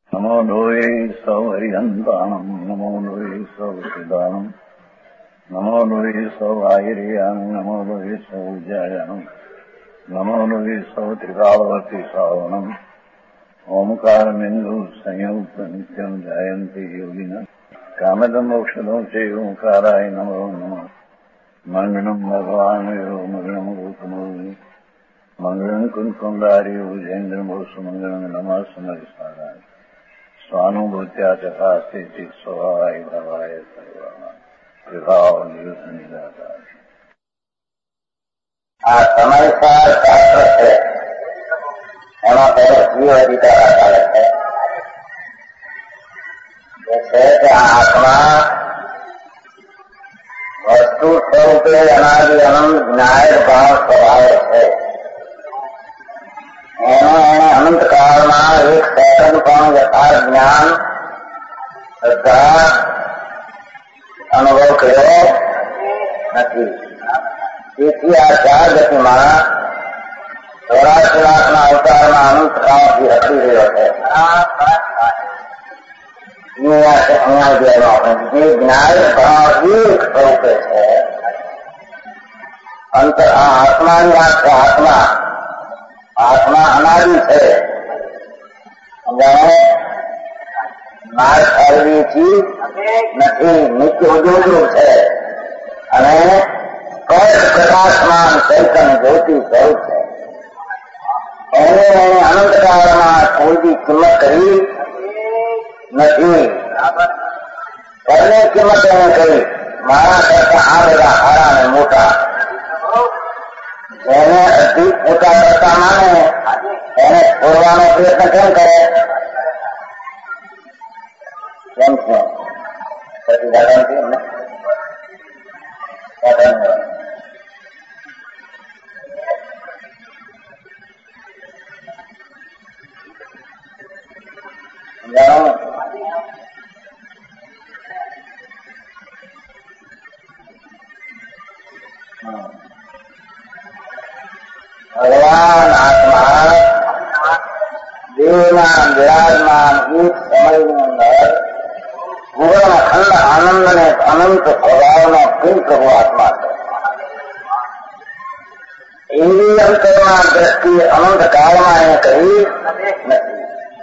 नमो लोये सौहरिहन्ताणम् नमो लोये सौहृदानम् नमो लोये सौभागिर्यानम् नमो लोये सौज्यायानम् नमो लोये सौत्रिकालवर्ति सावनम् ओंकारमिन्दु संयुक्त नित्यम् जायन्ति योगिनः कामदम् औषधम् चैव ओंकाराय नमो नमः मङ्गलम् भगवान् मङ्गलम् गौतमो मंगलम कुंकुंडारी उजेन्द्रमोसु मंगलम नमः समरिसाराय स्वानुभूत्या चथा स्थिति स्वभावाय भवाय सर्वमा विभाव निदाता આ સમયસાર શાસ્ત્ર છે એમાં પહેલો જીવ અધિકાર આધારે છે જે છે કે આ આત્મા વસ્તુ સ્વરૂપે અનાદિ અનંત ન્યાય ભાવ સ્વભાવે છે એને અનંતકાળમાં એક સેકન્ડ પણ યથાર્થ જ્ઞાન શ્રદ્ધા અનુભવ કર્યો નથી. તેથી આ ચાર ગતિમાં 84 લાખના અવતારમાં અનંતકાળથી રખડી રહ્યો છે. જે જ્ઞાન ભાવ એક સ્વરૂપે છે અંત આ આત્માની વાત છે. આત્મા અનાદિ છે. નાશ થયેલી ચીજ નથી, નિત્ય ઉજવલું છે અને પ્રકાશમાન ચૈતન્ય જ્યોતિ સ્વરૂપ છે. એને અનંતકાળમાં કોઈની કિંમત કરી નથી. પરની કિંમત એને કરી મારા કરતા આ બધા સારા અને મોટા જેને અધિક મોટા કરતા માને એને છોડવાનો પ્રયત્ન કેમ કરે? કેમ છે? પછી દાદાથી અમને ભગવાન આત્મા દેવના વિરાજમાન એક સમયની અંદર પૂર્ણ અખંડ આનંદ અને અનંત સ્વભાવનો પ્રિય પ્રભુ આત્મા છે. એવી અંતરમાં દ્રષ્ટિ અનંત કાળમાં એ કહી નથી.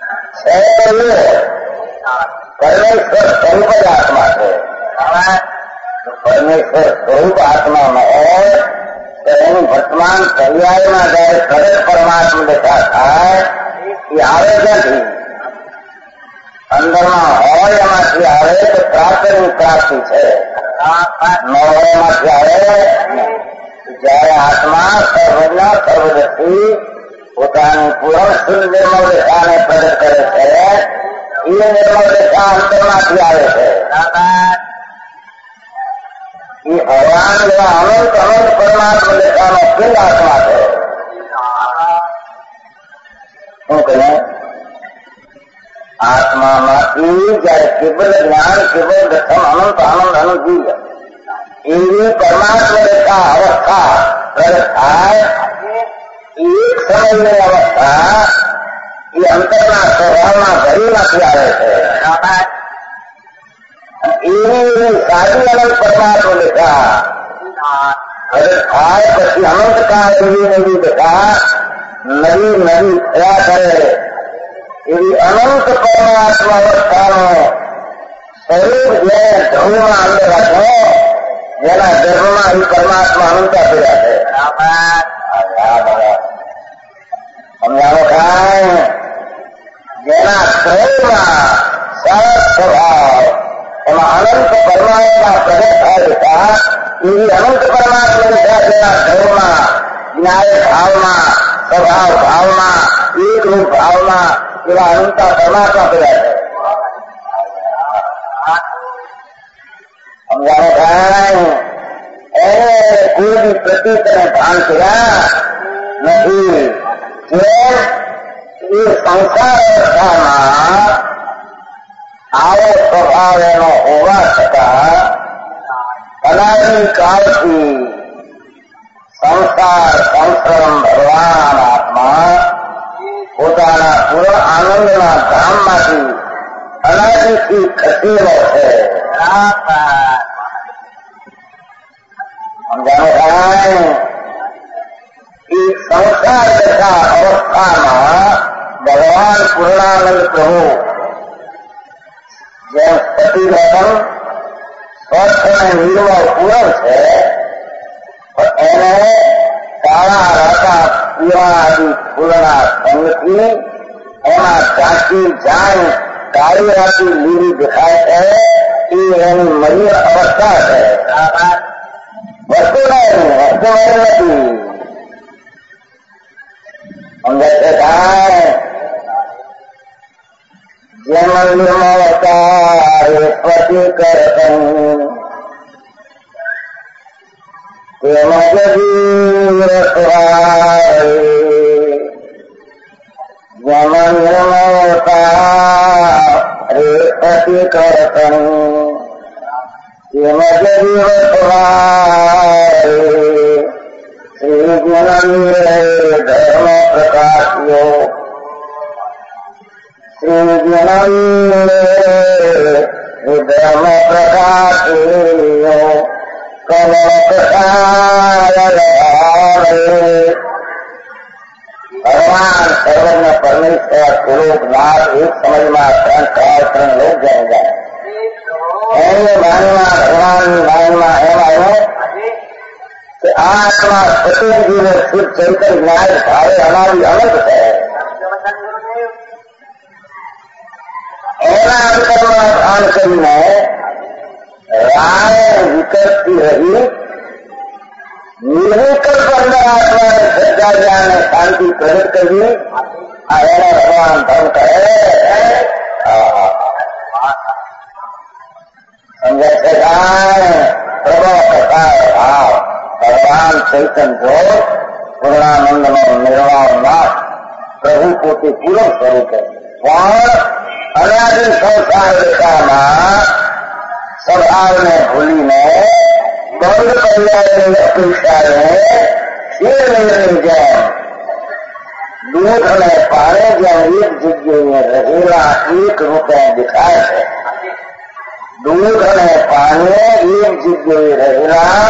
પરમેશ્વર સ્વરૂપ જ આત્મા છે. પરમેશ્વર સ્વરૂપ આત્મામાં હોય તો એની વર્તમાન પર્યાયમાં જયારે સદત પરમાત્મા દેખા થાય એ આવે નથી. અંદરમાં હોય એમાંથી આવે તો પ્રાપ્તિની પ્રાપ્તિ છે. ન હોય એમાંથી આવે જયારે આત્મા સર્વજ્ઞ સર્વદર્શી પોતાની પૂર્ણ શુદ્ધ નિર્મળ દેખાને પ્રગટ કરે છે એ નિર્મળ દેખા અંતરમાંથી આવે છે. એ ભગવાન એવા અનંત અનંત પરમાત્મા દેખાનો ખુદ આત્મા છે. શું કહે? આત્મામાંથી જયારે કેવલ જ્ઞાન કેવલ દર્શન અનંત આનંદ અનુભવી એવી પરમાત્મા દેખા અવસ્થા પ્રગટ થાય એક સમયની અવસ્થા એ અંતરના સ્વભાવના ભરીમાંથી આવે છે. એવી સારી અનંત પરમાત્મા દેખા પ્રગટ થાય પછી અનંતકાળ એવી નવી દેખા નવી નવી થયા કરે એવી અનંત પરમાત્મા અવસ્થાનો સ્વરૂપ જે ધ્રુવમાં અંદર રાખો જેના ગર્ભમાં એ પરમાત્મા અનંતા પીડા છે. સમજાવો કાંઈ? જેના સ્વરૂપમાં સરસ સ્વભાવ એમાં અનંત પરમાત્મા પ્રગટ થાય હતા એવી અનંત પરમાત્મા દેખા જેના ધર્મમાં ન્યાય ભાવમાં સ્વભાવ ભાવમાં એકરૂપ ભાવમાં એવા અનંતા પરમાત્મા કર્યા છે. સમજાવો કાંઈ? એને કોઈની પ્રતીક અને ભાન કર્યા નથી. જેમ એ સંસાર અવસ્થામાં આવો સ્વભાવ એનો હોવા છતાં અનાદિકાળથી સંસાર સંશ્રમ ભગવાન આત્મા પોતાના પૂર્ણ આનંદના ધામમાંથી અનાદિથી ખસેલો છે. સમજાણો એ સંસાર તથા અવસ્થામાં ભગવાન પૂર્ણાનંદ પ્રભુ જેમ સતીલગ્ન સ્વસ્થ અને નિર્મળ પૂરણ છે, પણ એને કાળા રાતા પીળા આદિ ફૂલના સંગથી એમાં ઝાંકી જાય કાળી રાતી લીલી દેખાય છે. એ એની મલિન અવસ્થા છે. વસ્તુ નહીં, વસ્તુ નથી. સમજે છે કાંઈ? જેમ નિર્મળતા પતિ કરતન તેમ જગીરસવાય. જેમ નિર્મળતા પતિ કરતન તેમ જગીરસવાય. શ્રી ગુણનિરે ધર્મ પ્રકાશ્યો શ્રી ગુણનિરે ધર્મ પ્રકાશ્યો ભગવાન સર્વજ્ઞ પરમેશ્વર સ્વરૂપનાથ એક સમયમાં 3 લોક જાણી જાય. એની વાણીમાં ભગવાનની વાણીમાં એમ આવ્યો કે આ આત્મા સતીજીને શુદ્ધ ચૈતન્ય ન્યાય ભાવે અનાદિ અનંત છે. એના અંતરમાં ધ્યાન કરીને રાય વિકસતી રહી નિર્વિકલ્પ અંદર આત્માને શ્રદ્ધા અને શાંતિ પ્રગટ કરવી. આ એને ભગવાન ધર્મ કહે. સમજે છે પ્રભો કથા ભાવ ભગવાન ચૈતન્ય પૂર્ણાનંદનો નિર્વાણ નાથ પ્રભુ પોતે પૂર્ણ સ્વરૂપે પણ અનાદિ સંસાર દેખામાં સ્વભાવને ભૂલીને બંધ કલ્યાણની અપેક્ષાને શિવલિંગની જેમ દૂધ અને પાણી જેમ એક જગ્યાએ રહેલા એક રૂપે દેખાય છે. દૂધ અને પાણી એક જગ્યાએ રહેલા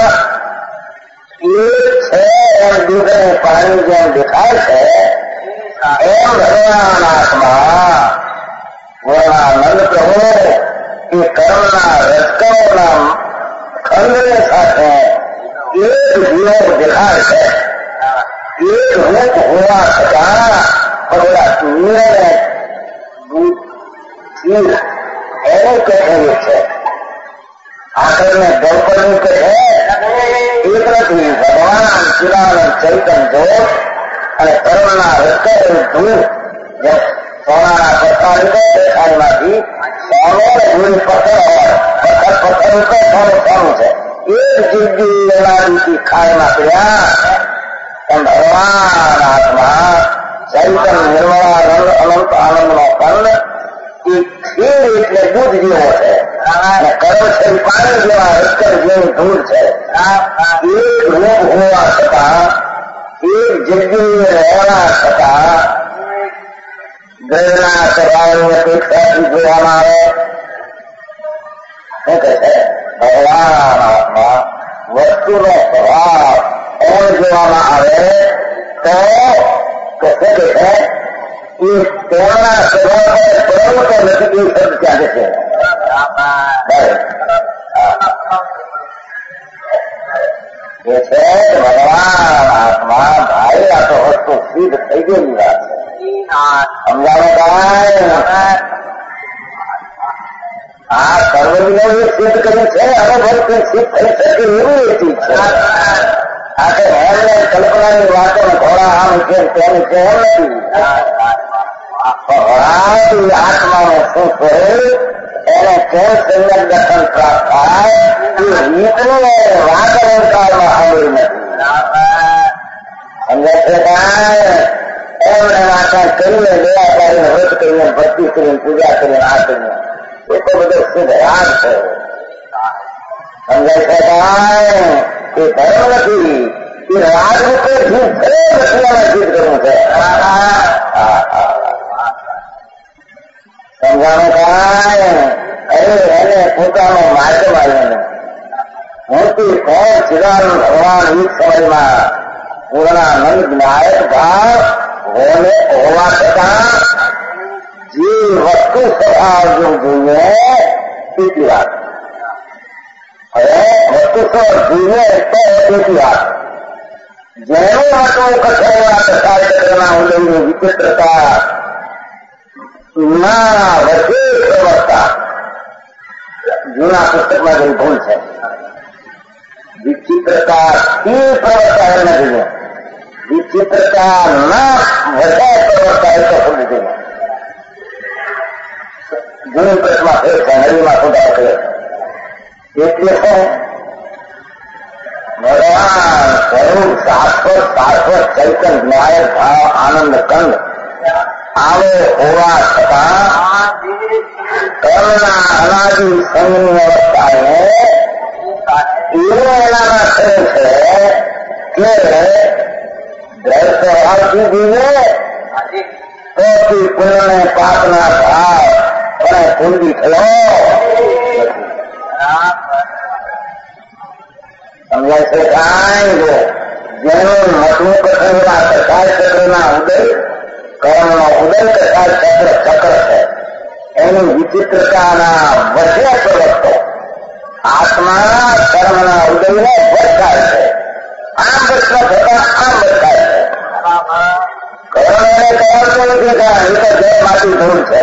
એક છે એમ દૂધ અને પાણી જેમ દેખાય છે. એમ ભગવાન આત્મા પૂર્ણાનંદ પ્રભુ એ કર્મના રજકણોના ખંડને સાથે એક જીવ દેખાય છે. એક રૂપ હોવા છતાં બધા નીરને એને કહેલું છે. આખરને ગૌપરનું કહે એક નથી. ભગવાન ચિદાનંદ ચૈતન્ય જોત અને કર્મના રજકણ ધૂળ સોનાના પથ્થર દેખાડીમાંથી સોનો ને ધૂળ પથ્થર હોય. પથ્થર ઉપર સોનું સોનું છે. એક જિંદગી એનાથી ખાઈમાં પડ્યા એમ ભગવાન આત્મા ચૈતન્ય નિર્મળાનંદ અનંત આનંદનો કંદ એ ખીર એટલે દૂધ જેવો છે અને કર્મ છે પાણી જેવા રજકણ જેવી ધૂળ છે. એક રૂપ હોવા છતાં એક જગ્યાએ રહેવા છતાં ગ્રહના સ્વભાવની અપેક્ષાથી જોવામાં આવે. શું કહે છે ભગવાન આત્મા વસ્તુનો સ્વભાવ એમ જોવામાં આવે તો શું કહે છે એ તેમના સ્વભાવ પ્રવૃત્ત નથી. એ શબ્દ ચાલે છે. એ છે કે ભગવાન આત્મા ભાઈ આ તો વસ્તુ સિદ્ધ થઈ ગયેલી વાત છે. સમજાવે કાંઈ? આ સર્વજ્ઞ સિદ્ધ કર્યું છે. હવે ભક્તિ સિદ્ધ થઈ શકે એવી એક ચીજ છે. આ તો એમને કલ્પનાની વાતો ઘોડા આમ છે તેની છે એમ નથી. આત્માનું શું સ્વરૂપ એને કેમ સંયમ દર્શન પ્રાપ્ત થાય એ રીતને વાત અલંકારમાં સાંભળી નથી. સમજે છે કાંઈ? એમને વાંચન કરીને દયા કરીને વ્રત કરીને ભક્તિ કરીને પૂજા કરીને આ કરીને એ તો બધો શુદ્ધ રાગ છે. સમજાય છે કાંઈ? એ ધર્મ નથી. એ રાગ રૂપે જીત છે નથી એને જીત કરવું છે. જાણે કાંઈ અરે એને પોતાનો માધ્યમ આવ્યો મોટી કોણ ચિદાનંદ ભગવાન એક સમયમાં પૂર્ણાનંદ નાયક ભાવ હોવા છતાં જે વસ્તુ સ્વભાવ જો જોઈએ તેટલી વાત હવે વસ્તુ સ્વભાવ જોઈએ તો તેટલી વાત જેનું હતું કઠોરા તથા ચક્રના ઉદયની વિચિત્રતા ના વધે પ્રવર્તા જૂના પુસ્તકમાં જેવી ભૂલ છે વિચિત્રતા થી પ્રવર્તા એમ નથી વિચિત્રતા ના વધે પ્રવર્તા એ તો ભૂલ નથી જૂની પ્રશ્નમાં ફેર છે નવીમાં સુધારો થયો એટલે શું ભગવાન સ્વરૂપ શાશ્વત ચૈતન્ય નાયક ભાવ આનંદ કંદ આવો હોવા છતાં કર્મના અનાદિ સંઘની અવસ્થાને એવું એનામાં થયું છે કે દ્રઢ સ્વભાવથી જીવે તો પુણ્યને પાપના ભાવ પણ પૂંજી થયો સમજાય છે કાંઈ જો જેનું મતનું કઠોરા કથાય ચક્રના ઉદય કર્મનો ઉદય કથાય ચક્ર છે એની વિચિત્રતાના વધે પ્રવર્તો આત્મા કર્મના ઉદયને ભટકાય છે આમ ભટકા થતા આમ ભટકાય છે કર્મ એને કહેવાતું નથી કારણ એ તો જયમાંથી ધૂળ છે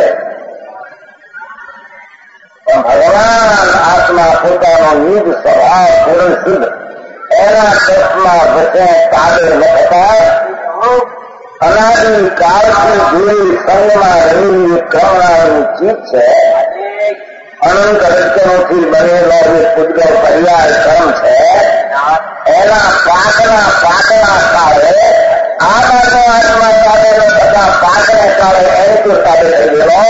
પણ ભગવાન આત્મા પોતાનો નિજ સ્વભાવ પૂર્ણ શુદ્ધ એના તત્વમાં વચ્ચે તાબે ન થતા અનાદિ કાળથી જૂની સંગમાં રહેલી કર્મણાની ચીજ છે અનંત રચનોથી બનેલો જે પૂજ્ય પર્યાય કર્મ છે એના પાકના કાળે આ બાજુ આત્મા તાબે ન થતા પાકને કાળે એની તો તાબે થઈ ગયેલો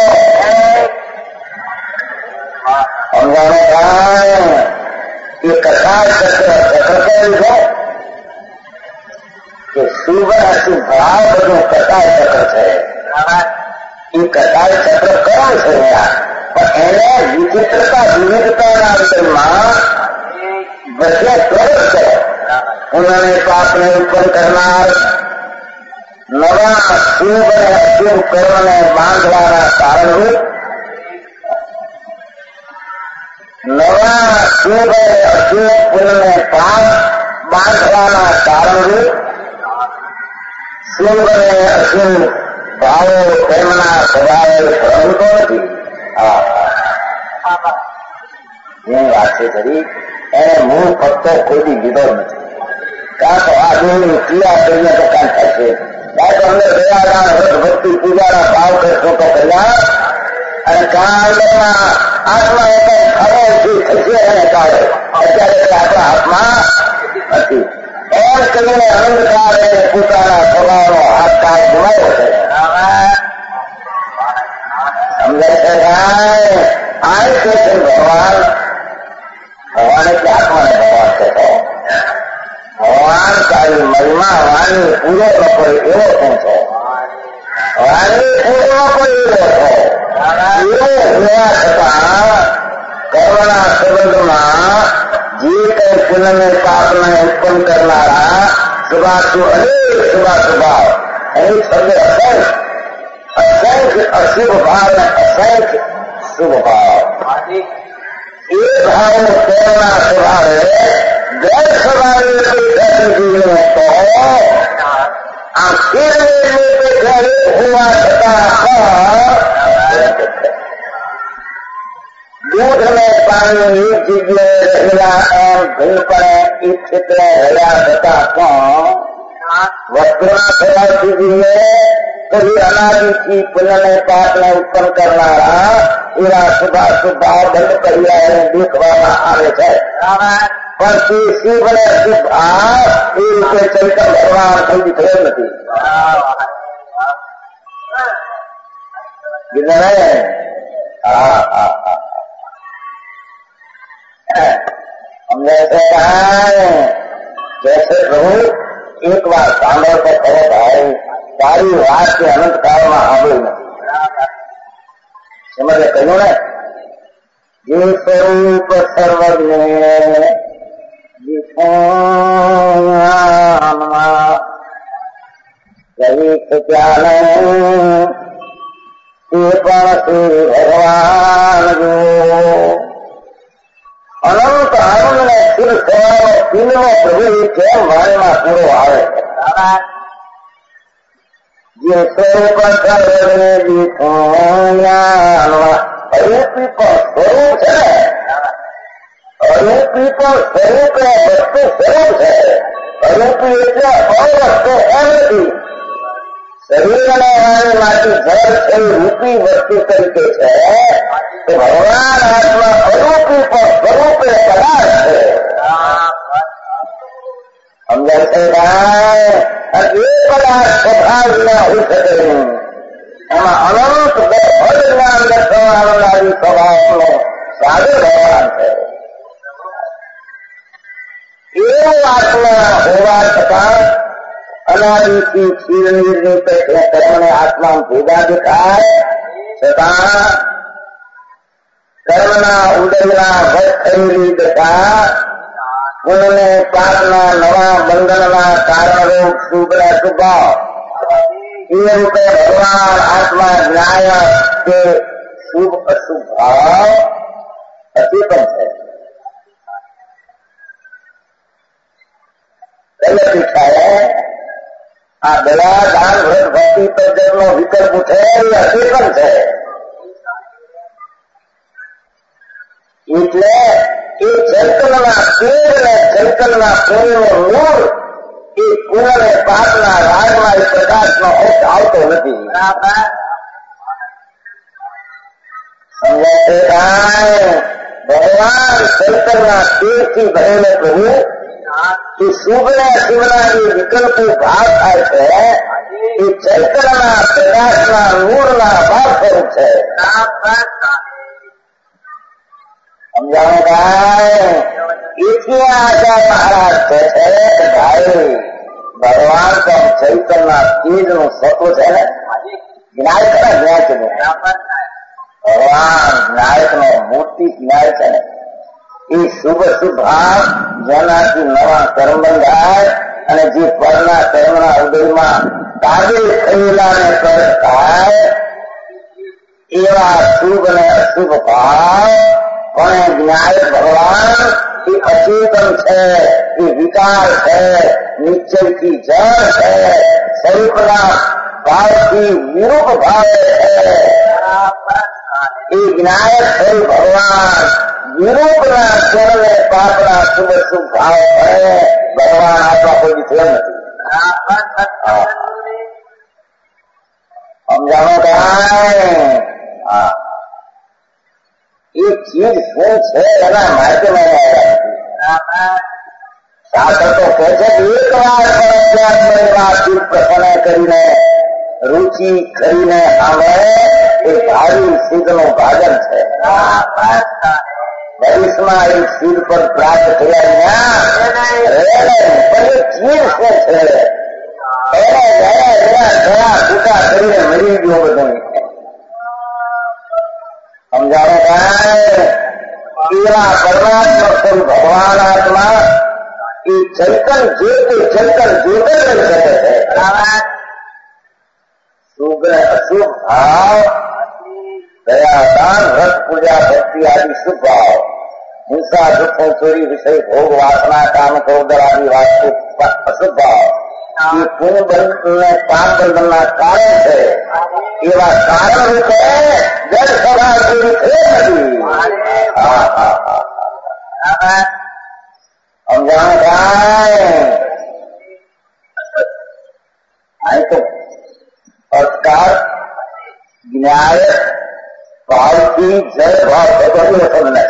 સમજાણો કાંઈ એ કથા ચક્ર કેવું છે કે શુભ અશુભ ભાવ બધું કથા ચક્ર છે એ કથા ચક્ર કર્મ છે પણ એને વિચિત્રતા વિવિધતાના અંતરમાં વચ્ચે પ્રવેશ છે ઉન્હોંને પાપને ઉત્પન્ન કરનાર નવા શુભ અને અશુભ કર્મને બાંધવાના કારણરૂપ નવા શુભ અને અશુભ પુણ્યને પાપ બાંધવાના કારણરૂપ શુભ અને અશુભ ભાવો તેમના સ્વભાવે ભ્રમતો નથી જેની વાત છે ખરી એને મૂળ પત્તો કોઈ લીધો નથી કાં તો આ દેવની ક્રિયા કરીને તો કાંઈ થશે કાં તો અંદર દયાદાન વ્રત ભક્તિ પૂજાના ભાવ કરશો તો પહેલા અને કાળમાં આત્મા એ કઈ ખરો થશે એને કાળે અત્યારે આપણા હાથમાં નથી એમ કરીને અંધકારે પોતાના સ્વભાવનો હાથ કાળ ગુમાવ્યો છે સમજાય છે કાંઈ આ છે ભગવાન એટલે આત્માને ભગવાન છે તો ભગવાન તારી મહિમા વાણી પૂરો ન પડે એવો શું છો વાણી પૂરો ન પડે એવો છો એવું હોવા છતાં કર્મના સંબંધમાં જે કઈ પુનઃને પાપને ઉત્પન્ન કરનારા શુભાશુભ અનેક શુભાશુભાવ એની શબ્દ અસંખ્ય અશુભ ભાવ અને અસંખ્ય શુભ ભાવ એ ભાવ તેમના સ્વભાવે ગેર સ્વભાવે જીવે તો આ હોવા છતાં દૂધ અને પાણી એક જગ્યાએ રહેલા એમ ભીલપણે એક ક્ષેત્રે રહ્યા છતાં પણ વસ્તુના થવાથી જીવે તો એ અનાદિથી પુનઃને પાપને ઉત્પન્ન કરનારા એવા શુભાશુભ ભાવ બંધ કર્યા દેખવામાં આવે છે પણ તે શુભ અને અશુભ ભાવ એ રીતે ચૈતન્ય ભગવાન થઈ થયો નથી અમને જैसे પ્રભુ એક વાર સાંભળ તો ખરો ભાઈ તારી વાત કે અનંત કાળમાં સાંભળી નથી એમાં કહ્યું ને જે સ્વરૂપ સર્વજ્ઞ કઈ શક્યા એ પણ શ્રી ભગવાન જો અનંત આનંદ ને સ્થિર થવાનો પિંડનો પ્રભુ કેમ વાણીમાં પૂરો આવે જે સ્વરૂપ સર્વજ્ઞ અરૂપી પણ સ્વરૂપ છે ને અરૂપી પણ સ્વરૂપ વસ્તુ સ્વરૂપ છે અરૂપી એટલે અવસ્તુ એમ નથી શરીર અને વાણીમાંથી જળ છે રૂપી વસ્તુ તરીકે છે તો ભગવાન આત્મા અરૂપી પણ સ્વરૂપે પદાર્થ છે સમજાય છે અને એ પદાર્થ સ્વભાવ વિના હોઈ શકે નહીં એમાં અનંત જ્ઞાન દર્શવાળી સ્વભાવનો સાગર ભગવાન છે એવું આત્મા હોવા છતાં અનાદિથી ક્ષીર નિર્મિત કર્મને આત્મા ભેદા દેખાય છતાં કર્મના ઉદયના વશ થયેલી દશા પુણ્યને પાપના નવા બંધનના કારણરૂપ શુભ સ્વભાવ એ રૂપે ભગવાન આત્મા ન્યાય કે શુભ અશુભ ભાવ અચેતન છે કઈ અપેક્ષા આ દયા દાન વ્રત ભક્તિ પદ્ધતિનો વિકલ્પ છે એ અચેતન છે એટલે એ ચૈતનના તેજ ને ચૈતનના પુણ્યનું મૂળ એ પુણ્ય ને પાપના રાજમાં એ પ્રકાશનો અંશ આવતો નથી સમજાય ભગવાન ચૈતનના તેજથી ભરેલો પ્રભુ એ શુભ ને અશુભના જે વિકલ્પો ભાવ થાય છે એ ચૈતનના પ્રકાશના નૂરના ભાવ સ્વરૂપ છે સમજાવો ભાઈ એથી આચાર્ય મહારાજ કહે છે કે ભાઈ ભગવાન તો ચૈતનના તેજનું સત્વ છે ને જ્ઞાયક ના જ્ઞાયક નું ભગવાન જ્ઞાયક નો મૂર્તિ જ્ઞાય છે ને એ શુભ શુભ ભાવ જેનાથી નવા કર્મ બંધાય અને જે પરના કર્મના ઉદયમાં કાબિલ થયેલા ને કર્મ થાય એવા શુભ અને અશુભ ભાવ પણ જ્ઞાયક ભગવાન એ અચેતન છે એ વિકાર છે નિશ્ચયથી જળ છે સ્વરૂપના ભાવથી વિરૂપ ભાવે છે એ જ્ઞાયક સ્વરૂપ ભગવાન વિરૂપના ચરણે પાપના શુભ શુભ ભાવ પડે ભગવાન આપણા કોઈ દીકરો નથી સમજાવો ભાઈ હા એ ચીજ શું છે એના માહિતીમાં શાસ્ત્ર તો કહે છે કે એક વાર પરમાત્મા પ્રસન્ન કરીને રુચિ કરીને આવે એ ભારી સિદ્ધનું ભાજન છે ભવિષ્યમાં એ સિદ્ધ પર પ્રાપ્ત થયા પણ એ ચીજ શું છે એને ગયા ટૂંકા કરીને મળી ગયો બધું સમજાવો ભાઈ એવા પરમાત્મા સ્વરૂપ ભગવાન આત્મા એ ચૈતન જે તે ચૈતન જ્યોત રહી શકે છે શુભ ને અશુભ ભાવ દયા દાન વ્રત પૂજા ભક્તિ આદિ શુભ ભાવ હિંસા દુઃખો ચોરી વિષય ભોગ વાસના કામ ક્રોધ આદિ વાસ્તુ અશુભ ભાવ એ પુણ્ય બંધ ને પાપ બંધનના કારણ છે એવા કારણ રૂપે જળ સભા જેવી થઈ નથી સમજાણું થાય અહીં તો અસ્કાર ન્યાય ભાવથી જય ભાવ બધું સમજે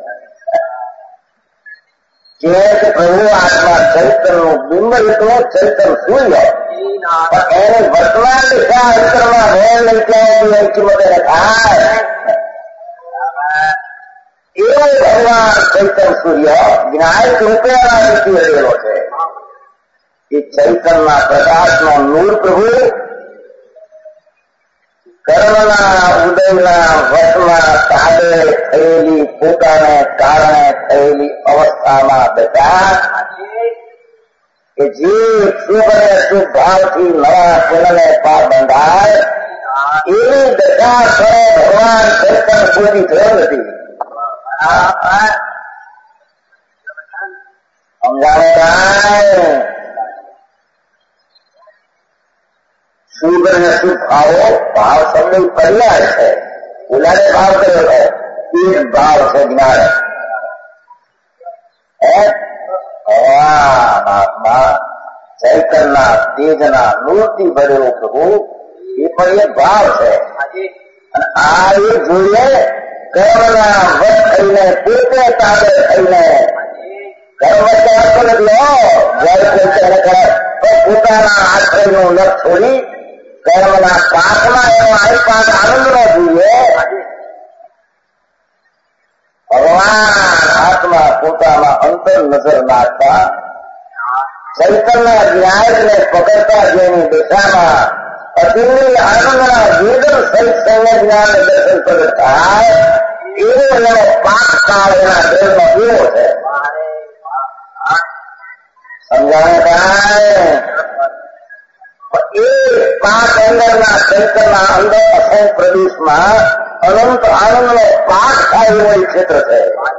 છે કે પ્રભુ આત્મા ચૈતનનું બિંબ એટલું ચૈતન સૂર્ય એને વર્તમાન દિશા અંતરમાં વેર લઈ ત્યાં કિંમતે થાય એવો ભગવાન ચૈતન સૂર્ય જ્ઞાન રૂપે અનાદિથી રહેલો છે એ ચૈતનના પ્રકાશનો નૂર પ્રભુ કર્મના ઉદયના વશમાં તાબે થયેલી પોતાને કારણે થયેલી અવસ્થામાં દશા કે જે શુભ અને શુભ ભાવથી નવા પુનઃને પાર બંધાય એવી દશા કરે ભગવાન કૃષ્ણ પૂરી થયો નથી. સમજાવે કાંઈ? શુભ અને શુભ ભાવો ભાવ શબ્દ પર્યાય છે. ઓલાને ભાવ કર્યો છે એ ભાવ છે જ્ઞાન. ચૈતનના તેજના મૂર્તિ ભરેલો પ્રભુ એ પણ એક ભાવ છે. અને આ એ જોઈએ કર્મના વશ થઈને પોતે તાબે થઈને કર્મ કરતો નથી. જયારે કોઈ કરે પોતાના આશ્રયનું ન છોડી કર્મના પાકમાં એનો આઈપાક આનંદ ન જોઈએ. ભગવાન આત્મા પોતાના અંતર નજર નાખતા ચૈતન્ય ન્યાયને પકડતા જેની દિશામાં અતિની આનંદના વેદન સહિત સૈન્ય જ્ઞાન દર્શન પ્રગટ થાય એવો એનો પાક કાળ એના દેહમાં એવો છે. સમજાવે કાંઈ? એ પાક અંદરના ચૈતનના અંદર અસંગ પ્રદેશમાં અનંત આનંદનો પાક થાય એવો એ ક્ષેત્ર છે.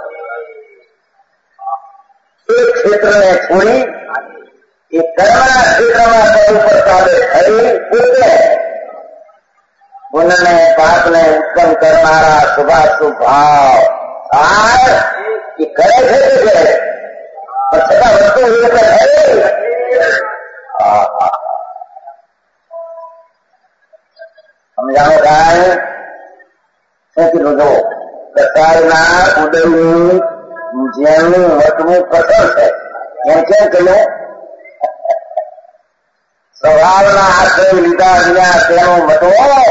એ ક્ષેત્રને છોડી એ કર્મના ક્ષેત્રમાં પદ ઉપર તાબે થઈ પોતે પુનઃને પાપને ઉત્પન્ન કરનારા શુભાશુભ ભાવ થાય એ કરે છે કે છે પણ છતાં વસ્તુ એ રીતે થઈ. સમજાવો કાંઈ? શું કીધું? જો કસાયના ઉદયનું જેનું મતનું કસર છે એમ કેમ કહ્યું? સ્વભાવના આશ્રય લીધા વિના તેનો મતો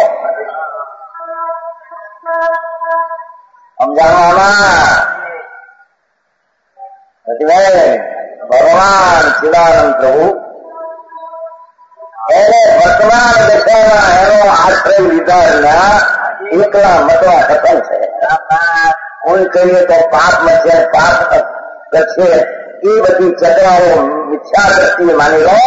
સમજાવવામાં એટલે ભગવાન ચિદાનંદ પ્રભુ એને વર્તમાન દશામાં એનો આશ્રય લીધા વિના એકલા મતવા સફળ છે. કોઈ કહીએ તો પાપ મચે પાપ કરશે એ બધી ચક્રાઓ મિથ્યા દ્રષ્ટિએ માની લો.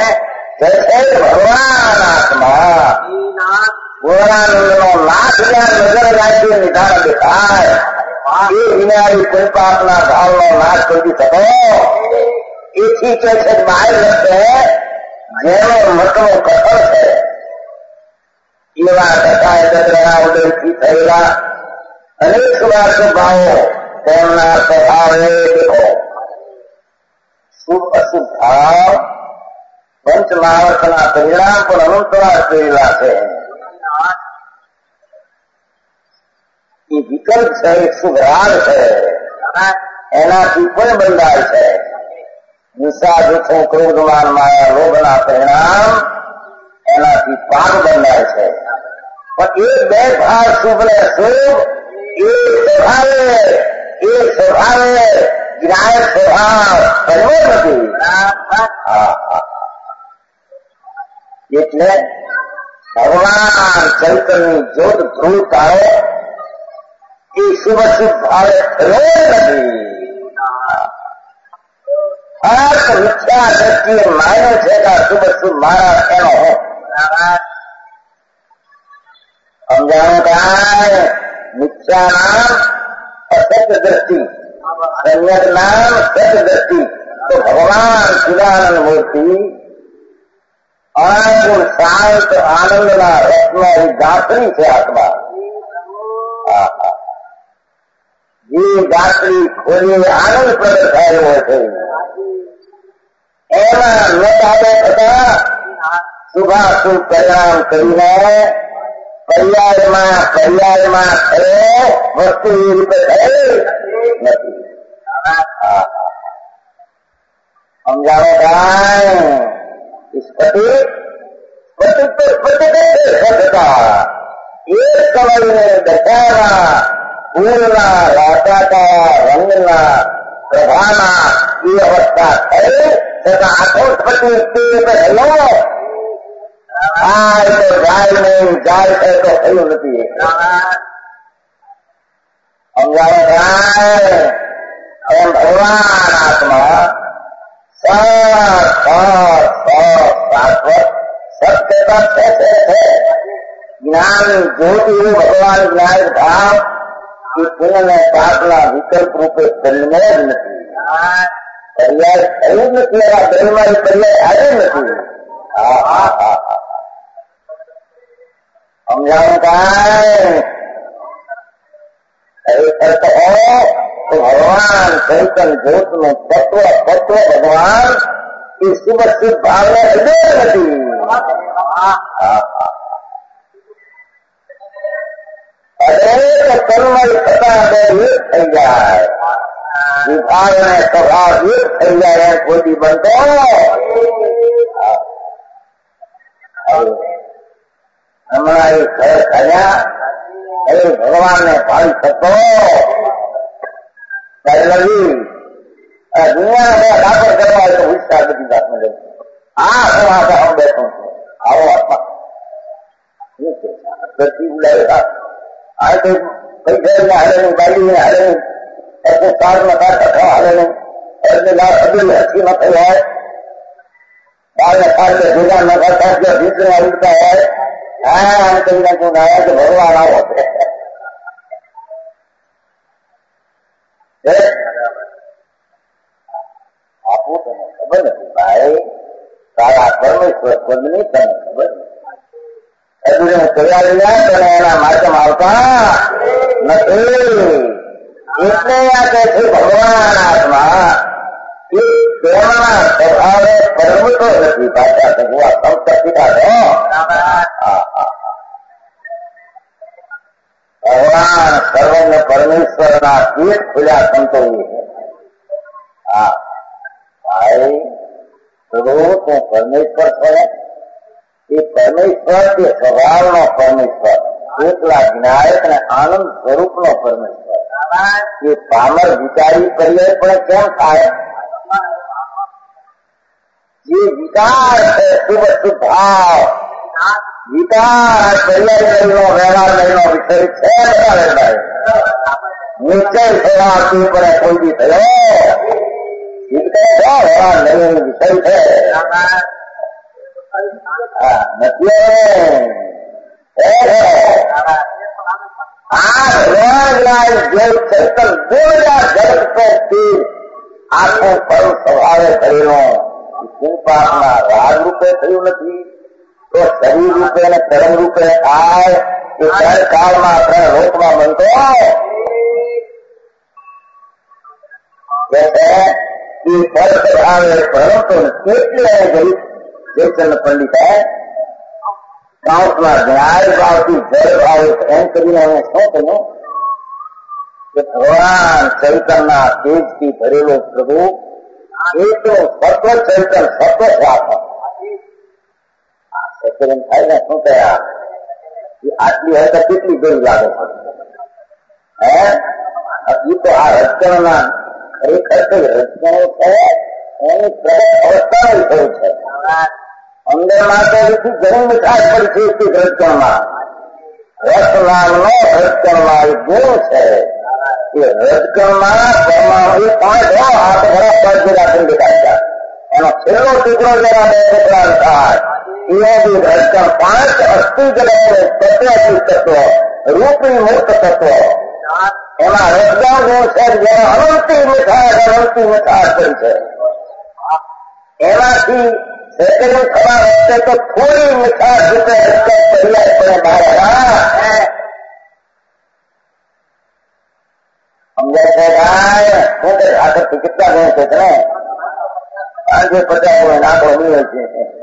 ભગવાન આત્મા પૂર્ણાનંદનો નાશ જ્યાં નજર રાખી નિધાન દેખાય એ વિનારી કોઈ પાપના ભાવનો નાશ કરી શકો. એથી કે છે બહાર લખશે જેનો મતનો કથળ છે એવા કથાએ દત્રના ઉદયથી થયેલા અનેક શુભાશુભ ભાવો તેમના સ્વભાવે દેખો. શુભ અશુભ ભાવ પંચમહાવર્તના પરિણામ પણ અનંતવાર કરેલા છે. એ વિકલ્પ છે, એક શુભ રાગ છે, એનાથી પણ બંધાય છે. હિંસા જૂઠું ક્રોધમાન માયા લોભના પરિણામ એનાથી પાક બંધાય છે. પણ એ બે ભાવ શુભ ને શુભ એ સ્વભાવે જ્ઞાન સ્વભાવ બનવો નથી. એટલે ભગવાન ચૈતન્યની જ્યોત ધ્રુવ તારો એ શુભ શુભ ભાવે થયો નથી. ફક્ત મિથ્યા દ્રષ્ટિએ માન્યો છે કે શુભ શુભ મારા એનો સમજાણું કાંઈ? મિથ્યા નામ અસત્ય દ્રષ્ટિ, સમ્યક નામ સત્ય દ્રષ્ટિ. તો ભગવાન ચિદાનંદ મૂર્તિ અનંત શાંત આનંદના રત્નની ગાંઠડી છે આત્મા. જે ગાંઠડી ખોલી આનંદ પ્રગટ થયેલો હોય છે એમાં નતાબે થતા શુભાશુભ પરિણામ કરીને પર્યાયમાં થયો વસ્તુ એ રીતે થઈ નથી. સમજાવો કાંઈ? સ્ફટિક એક સમયને દશાના ફૂલના રાતાતા રંગના પ્રભાના એ અવસ્થા થઈ છતાં આખો સ્ફટિક તે થયો આ તો જાય નહીં, જાય છે તો થયું નથી. સમજાવે થાય એમ ભગવાન આત્મા શાશ્વત સત્યતા છે. જ્ઞાન જ્યોતિ ભગવાન જ્ઞાન ભાવ એ પુણ્ય ને પાપના વિકલ્પ રૂપે જન્મે જ નથી. પર્યાય થયું જ નથી. એના દિલમાં એ પર્યાય આવ્યું નથી. સમજાવું કાંઈ ખરેખર તો ભગવાન ચૈતન જ્યોત નું તત્વ ભગવાન એ શુભ શુભ ભાવને હૃદય નથી. દરેક તન્મય થતા બે એક થઈ જાય. વિભાગ ને સ્વભાવ એક થઈ જાય એમ કોઈ બનતો. હમણાં એ ઘર થયા એ ભગવાન ને ભાવી થતો લગી દુનિયા દાખલ કરવા તો વિસ્તાર બધી વાત મળે. આ સમાચાર હું બેઠો છું. આવો આત્મા બોલાવે. આ તો કઈ ઘર હારે નહીં, બાઈ ને હારે નહીં, સારમાં કાઢવા હારે નહીં, હસીમાં થઈ હોય, બાળને ખાતે ભેગા ન કરતા ભીતમાં ઉડતા હોય. હા આમ કરીને તું નાયા કે ભગવાન આવો છે. આપવું તને ખબર નથી ભાઈ. તારા પરમેશ્વર પદની તને ખબર નથી. તૈયારી તને એના માધ્યમ આવતા નથી. એટલે આ કહે છે ભગવાન આત્મા એ પ્રેમના સ્વભાવે પરમતો નથી. પાછા ભગવાન સંપત્તિકા ભગવાન સર્વને પરમેશ્વરના પેટ ખુલ્યા સંતોષી છે. હા ભાઈ થોડું તું પરમેશ્વર છે. એ પરમેશ્વર તે સ્વભાવનો પરમેશ્વર, એકલા જ્ઞાયક ને આનંદ સ્વરૂપનો પરમેશ્વર. એ પામર વિચારી કરીએ પણ કેમ થાય? જે વિકાર છે શુભ શુભ ભાવ વિકાર પર્યાય નો વ્યવહાર નો વિષય છે. બધા વ્યવહાર નિશ્ચય થવા પડે કોઈ બી થયો વ્યવહાર નહીં વિષય છે. આખું પરમ સ્વભાવે થયેલો પાપના રાગ રૂપે થયું નથી તો શરીર રૂપે અને કર્મ રૂપે થાય. એ ત્રણ કાળમાં ત્રણ લોકમાં બનતો એ પર સ્વભાવે પરંતુ એટલે જયચંદ પંડિતે કાઉન્ટમાં ન્યાય ભાવથી જય ભાવ એમ કરીને અમે શું કહ્યું કે ભગવાન ચૈતનના તેજથી ભરેલો પ્રભુ એટલો સત્વ ચૈતન સત્વ સ્વાપ સચન થાય ને શું કયા આટલી હોય તો કેટલી ગઈ લાગે છે. એ તો આ રચકણના ખરેખર તો રચકણો છે એની પ્રગટ અવસ્થા થયું છે. અંદર માટે ઘણી મીઠાશ પડી છે. રચકણમાં રસનામનો રચકણમાં એ ગુણ છે. એ રજકણમાં પરમાણુ પાંચ હાથ ભરા પગ ભેગા કરી દેખાય. એનો છેલ્લો ટુકડો જરા બે ટુકડા થાય એ બી રજકણ પાંચ અસ્થિ જગત તત્વ તત્વ રૂપી મુક્ત તત્વ એમાં રજકણ ગુણ છે. જેને અનંતી મીઠાશ કરી છે. એમાંથી સેકન્ડ થવા વખતે તો થોડી મીઠાશ રૂપે રજકણ પર્યાય પડે બહાર. સમજાય છે ભાઈ? શું કરે આગળથી કેટલા ગુણ છે તમે 50 ગુણ આંકડો મળ્યો છે.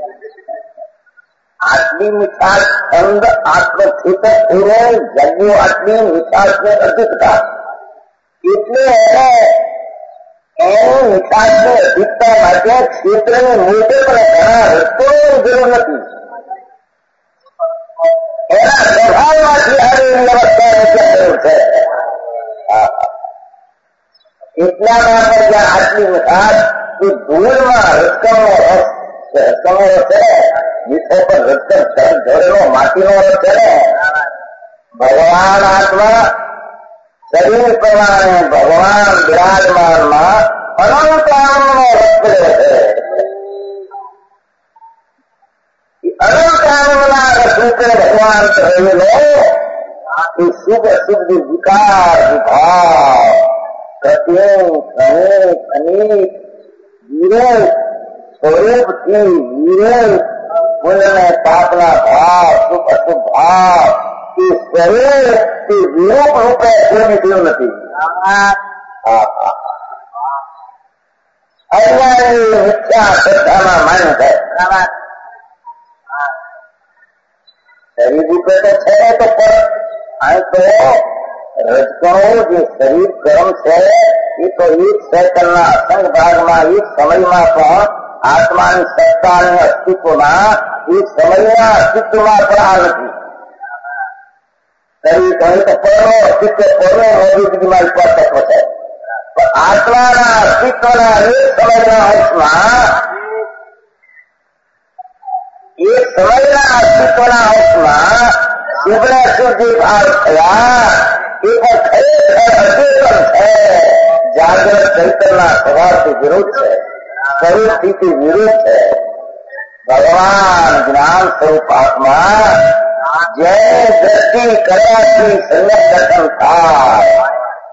આટલી મીઠાશ અંગ આત્મસ્થિત થઈને જગ્યો આટલી મીઠાશની અધિકતા એટલે એની મીઠાશની અધિકતા માટે ક્ષેત્રની મોટે પણ ઘણા રસ્તોની જરૂર નથી. એના સ્વભાવમાંથી આવેલી અવસ્થાની જરૂર છે. એટલામાં પણ જ્યાં આટલી મીઠાશ એ ધૂળમાં રસકણનો રસ છે. વિષય પર રચકન જોડેલો માટીનો રથ છે ને ભગવાન આત્મા શરીર પ્રમાણે ભગવાન બિરાજમાનમાં અનંત આનંદનો રથ કર્યો છે. અનંત આનંદના રથ રૂપે ભગવાન રહેલો એ શુભ અશુભ વિકાર વિભાવ પ્રત્યેક અનેક વિરોધ સ્વરૂપથી વિરોધ પુણ્ય પાપના ભાવ શુભ અશુભ ભાવ એ સ્વરૂપથી વિરૂપ રૂપે કોઈ થયું નથી. અજ્ઞાની મિથ્યા શ્રદ્ધામાં માન છે. શરીર રૂપે તો છે તો પણ આ તો રજકણો જે શરીર કર્મ છે એ તો એક સેકન્ડના અસંગ ભાગમાં એક સમયમાં પણ આત્માની સત્તા અને અસ્તિત્વમાં એક સમયના અસ્તિત્વમાં પણ આ નથી. શરીર કહે તો પરનો અસ્તિત્વ પરનો મોજૂદગીમાં ઉપર તત્વ છે, પણ આત્માના અસ્તિત્વના એક સમયના અંશમાં એક સમયના અસ્તિત્વના અંશમાં શુભને શુભ જે ભાવ થયા એ પણ ખરેખર અચેતન છે. જાગ્રત ચૈતનના સ્વભાવથી વિરુદ્ધ છે, સ્વરૂપથી વિરુદ્ધ છે. ભગવાન જ્ઞાન સ્વરૂપ આત્મા જેને દ્રષ્ટિ કરવાથી સમ્યક દર્શન થાય.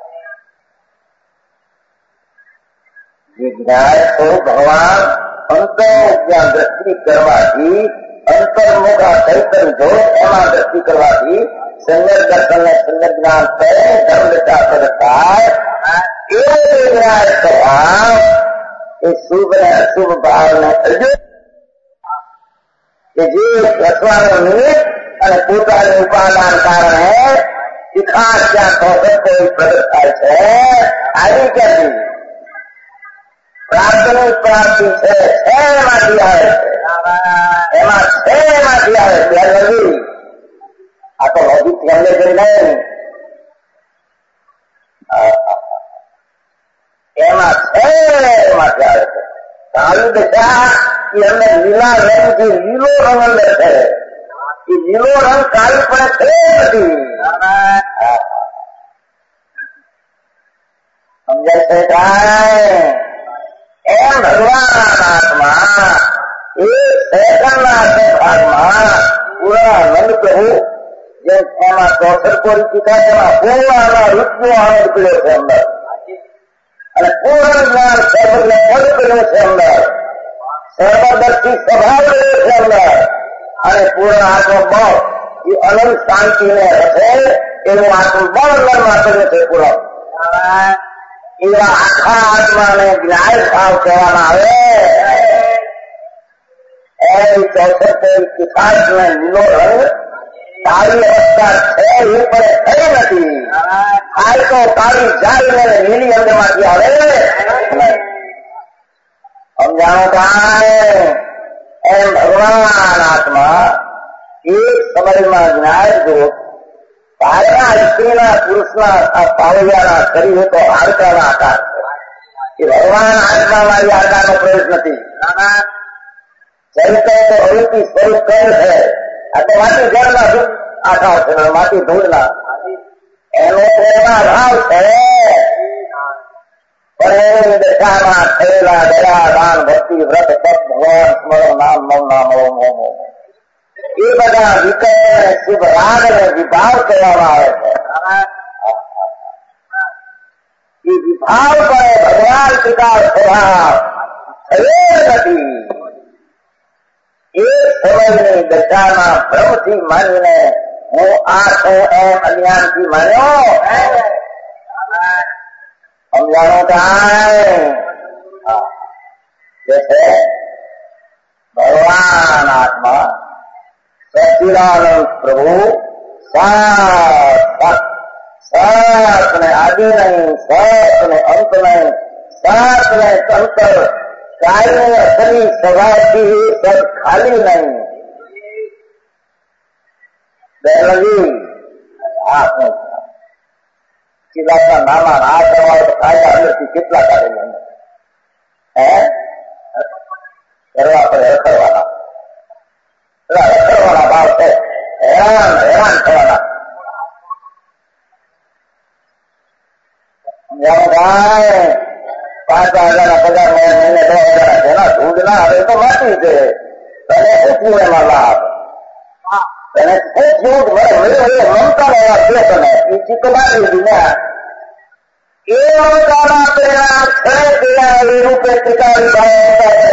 જે જ્ઞાન સ્વરૂપ ભગવાન અંતર્મુખ દ્રષ્ટિ કરવાથી અંતર્મુખ ચૈતન જો એમાં દ્રષ્ટિ કરવાથી સમ્યક દર્શન ને સમ્યક જ્ઞાન કરે ધર્મ વિચાર થાય. એ જ્ઞાન સ્વભાવ એ શુભ ને અશુભ ભાવને કે જે રચવાનો નિમિત્ત અને પોતાની ઉપાદાન કારણે શિખાર ત્યાં કોઈ પ્રગટ થાય છે. આવી ક્યાંથી પ્રાપ્તની પ્રાપ્તિ છે, એમાંથી આવે છે, એમાં એમાંથી આવે છે. નથી આ તો લોજિક એમને કરી નહીં, એમાં એમાંથી આવે છે. કાળી દશા એ અમને લીલા રંગથી લીલો રંગ અંદર છે. એ લીલો રંગ કાળી પણ છે નથી. સમજાય છે કાંઈ? એમ ભગવાન આત્મા એક સેકન્ડના ભાગમાં પૂરા નંદ પ્રભુ જેમ એમાં 64 કોરી ચૂકા તેમાં પૂર્ણના રૂપિયો આનંદ પીડ્યો છે અંદર, અને પૂર્ણ જ્ઞાન સર્વને પદ કર્યો છે અંદર, સર્વદર્શી સ્વભાવ રહ્યો છે અંદર, અને પૂર્ણ આત્મબળ એ અનંત શાંતિને રચે એવું આત્મબળ અંદરમાં કર્યું છે પૂર્ણ. એવા આખા આત્માને જ્ઞાન ભાવ કહેવામાં આવે. એની 64 કિતાબને લીલો રંગ કાળી અવસ્થા છે એ પણ થઈ નથી. કાળી તો કાળી જાય ને લીલી અંદરમાંથી આવે નહીં. સમજાણો કાંઈ? એમ ભગવાન આત્મા એક સમયમાં જ્ઞાન ગ્રોથ પાયના સ્ત્રીના પુરુષના આ પાવડિયાના શરીર તો હાડકાના આકાર છે. એ ભગવાન આત્મા મારી આકારનો પ્રવેશ નથી. ચરિત્ર તો અવૃત્તિ સ્વરૂપ કહે છે. આ તો માટી જળના આકાર છે, માટી ધૂળના. એનો તો એમાં ભાવ છે. પણ એની દશામાં થયેલા દયા દાન ભક્તિ વ્રત તપ ભગવાન સ્મરણ નામ મમ નામ ઓમ ઓમ ઓમ એ બધા વિકલ્પ અને શુભ રાગ અને વિભાવ કહેવામાં આવે છે. એ વિભાવ પણ ભગવાન પિતા સ્વભાવ થયો નથી. એ સમયની દશામાં ભ્રમથી માનીને હું આ છું એમ અજ્ઞાનથી માન્યો. સમજાણો કાંઈ? ભગવાન આત્મા સચ્ચિદાનંદ પ્રભુ સાત ને આદિ નહીં, સાત ને અંત નહીં, સાત ને અંતર કાયમી અસલી સ્વભાવથી સદ ખાલી નહીં. બેનજી આ શું ચિદાતના નાના આ કરવા તો કાયદા અંદરથી કેટલા કાઢેલા કરવા પડે રખડવાના. રખડવાના ભાવ છે, હેરાન થવાના. ભાઈ 5,000 પગાર મહિને 10,000 જેના ધૂળ ના આવે તો માટી છે. તને શું એમાં લાભ? તને શું મમતા એવા છે તને એ ચિત્ત લાગી દીધી ને એ મમતાના પ્રેરણા છે ત્યાં એ રૂપે ટીકાવી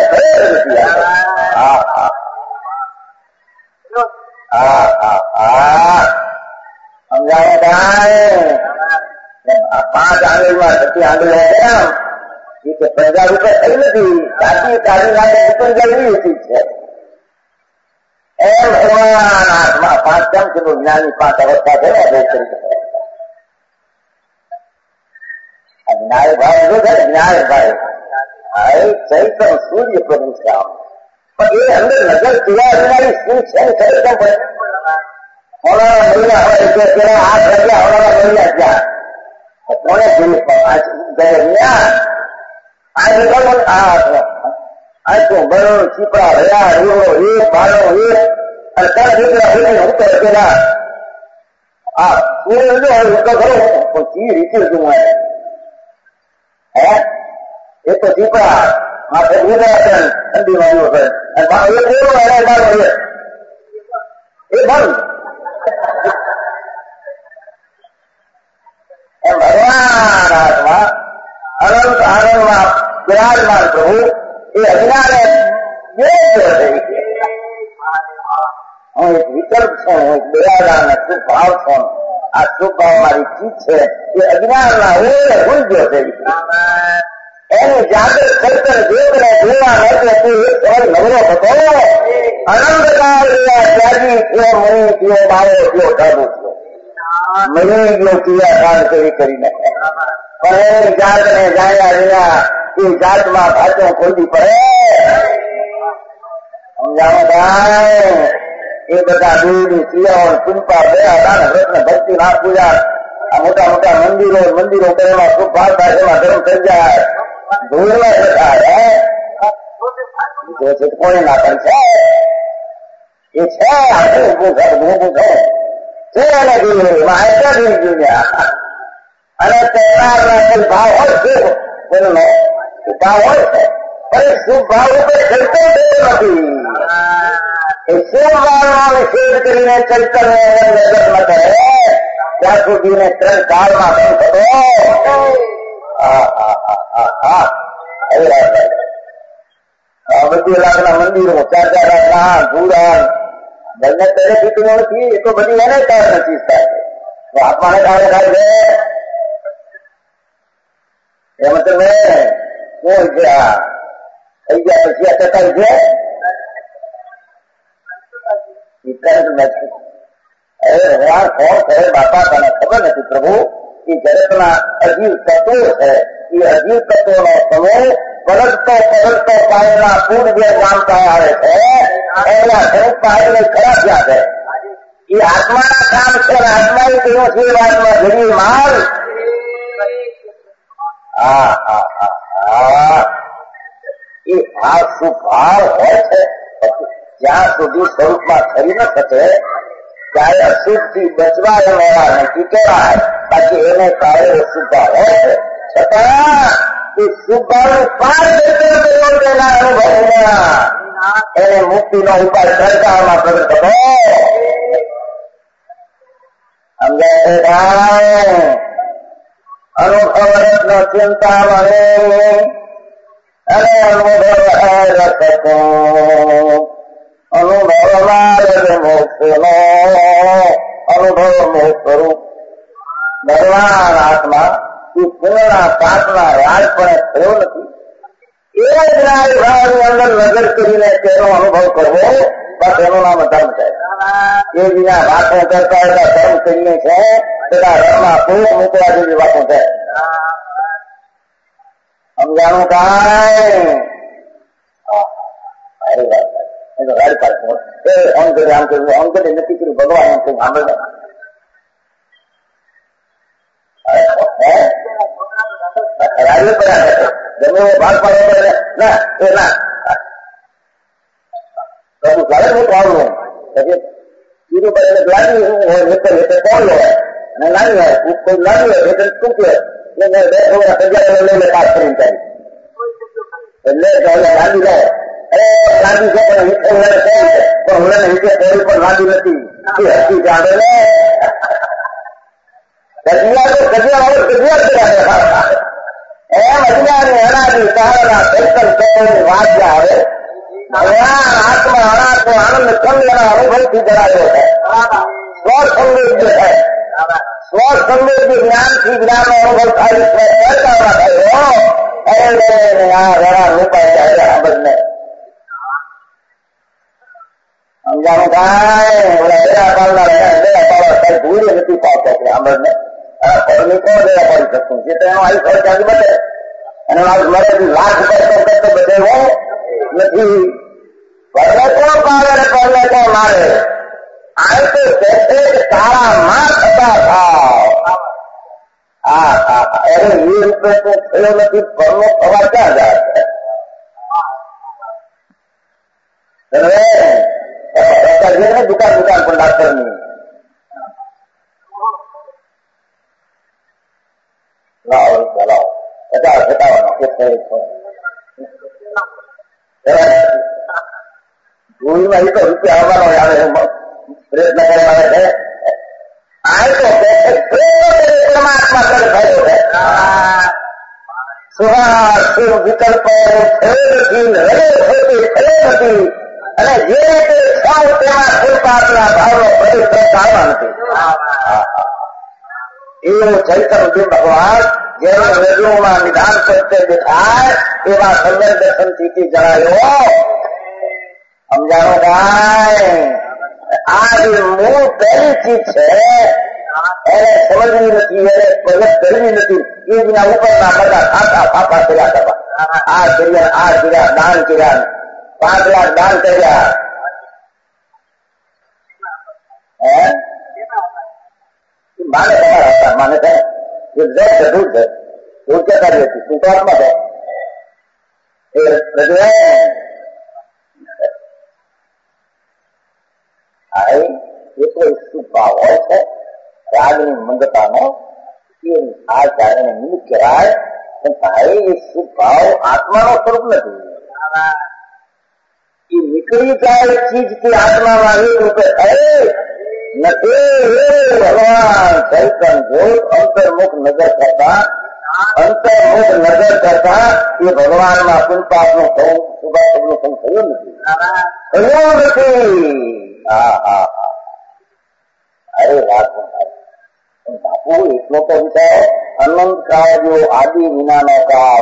સમજાવે ભાઈ. 5 આંગળીમાં 7 આંગળીઓ એ કે પ્રજા રૂપે થઈ નથી. સાચી કાઢી નાખે નીકળી જાય એવી ચીજ છે. એમ ભગવાન આત્મા 5 કેમ છે? જ્ઞાની 5 અવસ્થા છે ને ન્યાય ભાવ જો છે ન્યાય ભાઈ ચૈતન સૂર્ય પ્રભુ શ્યામ પણ એ અંદર નજર જોયા વિનાની શું છે ચૈતન હોનારા મહિલા હોય કે પેલા 8 વાગ્યા હોનારા મહિલા ત્યાં કોને જોયું આખું બરો ચીપડા રહ્યા રીવો એક બારો એક અને ત્રણ દીકરા હોય ઉતર પેલા આ સૂર્ય ઉતર કરો પણ કઈ રીતે જોવા એ તો ચીપડા માથે ઉભા ઠંડીમાં આવ્યો છે અને એ કેવો એ બંધ એમ ભગવાન આત્મા અનંત આનંદમાં વિરાજમાન પ્રભુ એ અજ્ઞાને હું એક વિકલ્પ છું, હું એક બિરાદાન શુભ ભાવ છું. આ શુભ ભાવ મારી ચીજ છે એ અજ્ઞાનના ભૂલ ગયો છે. એની જાગૃત ચૈતન્ય જોગને જોવા માટે તું એક સમય નવરો હતો. અનંતકાળ ત્યાગી થયો મની થયો બાવો થયો સાધુ થયો મની ગયો ક્રિયા કાંડ કરીને પણ એની જાતને જાણ્યા વિના એ જાતમાં ભાચો ખોલવી પડે. સમજાવો ભાઈ. એ બધા દૂધની ક્રિયાઓ ચિંતા દયા દાન વ્રત ભક્તિ ના પૂજા આ મોટા મોટા મંદિરો કરેલા શુભ ભાવ થાય એમાં ધર્મ થઈ જાય ધૂળમાં થાય કોને ના પણ છે એ છે એને દુનિયા અને તહેવારના ભાવ હોય છે એનો ભાવ હોય છે પણ શુભ ભાવ ઉપર ચલતો નથી. એ શુભ ભાવનો નિષેધ કરીને ચૈતન્ય જગતમાં કરે ત્યાં સુધીને 3 કાળમાં બંધ થતો. બધી લાખના મંદિરો 4-4 લાખના ધૂળા બંને તેને પીતું નથી. એ તો બધી એને કારણે ચીજ થાય છે. આત્માને કારણે થાય છે. એમ તમે શું છે આ થઈ ગયા પછી આ ટકાઈ છે નથી. અરે ભગવાન કોણ છે બાપા તને ખબર નથી પ્રભુ. એ જગતના અજીવ તત્વો છે. એ અજીવ તત્વોનો સમૂહ પડતો પાણીના પૂર જે જામતા આવે છે એના સ્વરૂપ પાણીને ખરાબ થયા છે. એ આત્માના કામ છે અને આત્મા એ કહ્યું છે એ વાતમાં ઘણી માલ એ ભાવ શું ભાવ હોય છે જ્યાં સુધી સ્વરૂપમાં ખરી ન થશે ત્યારે અશુદ્ધથી બચવા એ મેળા નથી કહેવાય. બાકી એને કારણે શુદ્ધ હોય છે છતાં એ શુદ્ધ ભાવનું પાર દેના અનુભવના એને મુક્તિનો ઉપાય સરકારમાં પ્રગટ થતો. સમજાય અનુભવ રત્ન ચિંતા મળે અને અનુભવ રસતો અનુભવ માર્ગ મોક્ષનો અનુભવ મોક્ષ સ્વરૂપ ભગવાન આત્મા એ પુનઃના પાપના રાજ પણ થયો નથી. એ જ રાજ ભાવની અંદર નજર કરીને તેનો અનુભવ કરવો બસ એનું નામ ધર્મ છે. એ વિના વાતો કરતા હતા ધર્મ કરીએ છે તેના ધર્મમાં કોઈ મૂકવા જેવી વાતો છે. સમજાણું કાંઈ ગાડી પાડતો આમ કરી આમ કર્યું આમ કરી નક્કી કર્યું ભગવાન એમ કહ્યું સાંભળે રાજ્ય પડ્યા જમે ભાગ પાડવા પડે ના એ ના પ્રભુ ક્યારે હું આવડું પછી બીજું પછી લાગી હોય નીકળ એટલે કોણ હોય અને નાની હોય કોઈ નાની હોય એટલે શું કે એટલે લઈને કામ કરી જાય એટલે ગાંધી જાય ગાંધી છે પણ ઉલને નીચે કોઈ પણ ગાંધી નથી હસી જાણે ને ગજિયા તો ગજિયા એમ અજ્ઞાની અનાદિ કાળના સૈકલ ચક્રની વાત જે આવે આત્મા અનાત્મ આનંદ છંદ એના અનુભવથી ધરાયો છે સ્વસંવેદ્ય છે સ્વસંવેદ્ય જ્ઞાનથી જ્ઞાનનો અનુભવ થાય થયો આ ઘણા રૂપાય આપણને સમજાણું કાંઈ ઓલા પાડવા ભૂલી નથી પાવતો આપણને નીકળો દેવા પડી શકતું જે તો એનો આવી ખર્ચ આવી બને અને મારે લાખ રૂપિયા કરતો બધે હું નથી પરમેશ્વર પાવે પરમેશ્વર મારે આ તો કહે છે કે તારા માં થતા ભાવ એને એ રૂપે તો થયો નથી પરનો થવા ક્યાં જાય છે દુકાન પણ ડાક્ટરની લાવો ચલાવો ઘટાવાનો ભૂલમાં એ તો રૂપિયા આવવાનો આવે પ્રયત્ન કરવાનો છે આ તો પરમાત્મા કર થયો છે સુહાસુર વિકલ્પ નથી અને જે રીતે સૌ તેમાં પુરપાતના ભાવનો પ્રતિષ્ઠ થવા નથી એવું ચૈતન્ય ભગવાન જેને વેદોમાં નિધાન સત્ય દેખાય એવા સંદર્ભ દર્શનથી જણાયો સમજાણો કાંઈ આ જે મૂળ પહેલી ચીજ છે એને સમજવી નથી એને પ્રગટ કરવી નથી એ વિના ઉપરના બધા ખાતા ફાફા કર્યા કરવા આ કર્યા દાન કર્યા 5 લાખ દાન કર્યા માને તમારા હતા માને છે એ જરૂર છે યોગ્યતા હતી સંતોષમાં છે એ તો શુભ ભાવ હોય છે રાગની મંદતાનો એ આ જાણે નિમિત્ત કહેવાય પણ ભાઈ એ શુભ ભાવ આત્માનો સ્વરૂપ નથી એ નીકળી જાય ચીજથી આત્મામાં એક રૂપે થાય નથી ભગવાન ચૈતન જોત અંતર્મુખ નજર કરતા એ ભગવાનમાં પુનપાપનું થવું શુભાશુભનું થવું થયું નથી અરે બાપુ એટલો તો વિચાર અનંત કાળ જો આદિ વિનાનો કાળ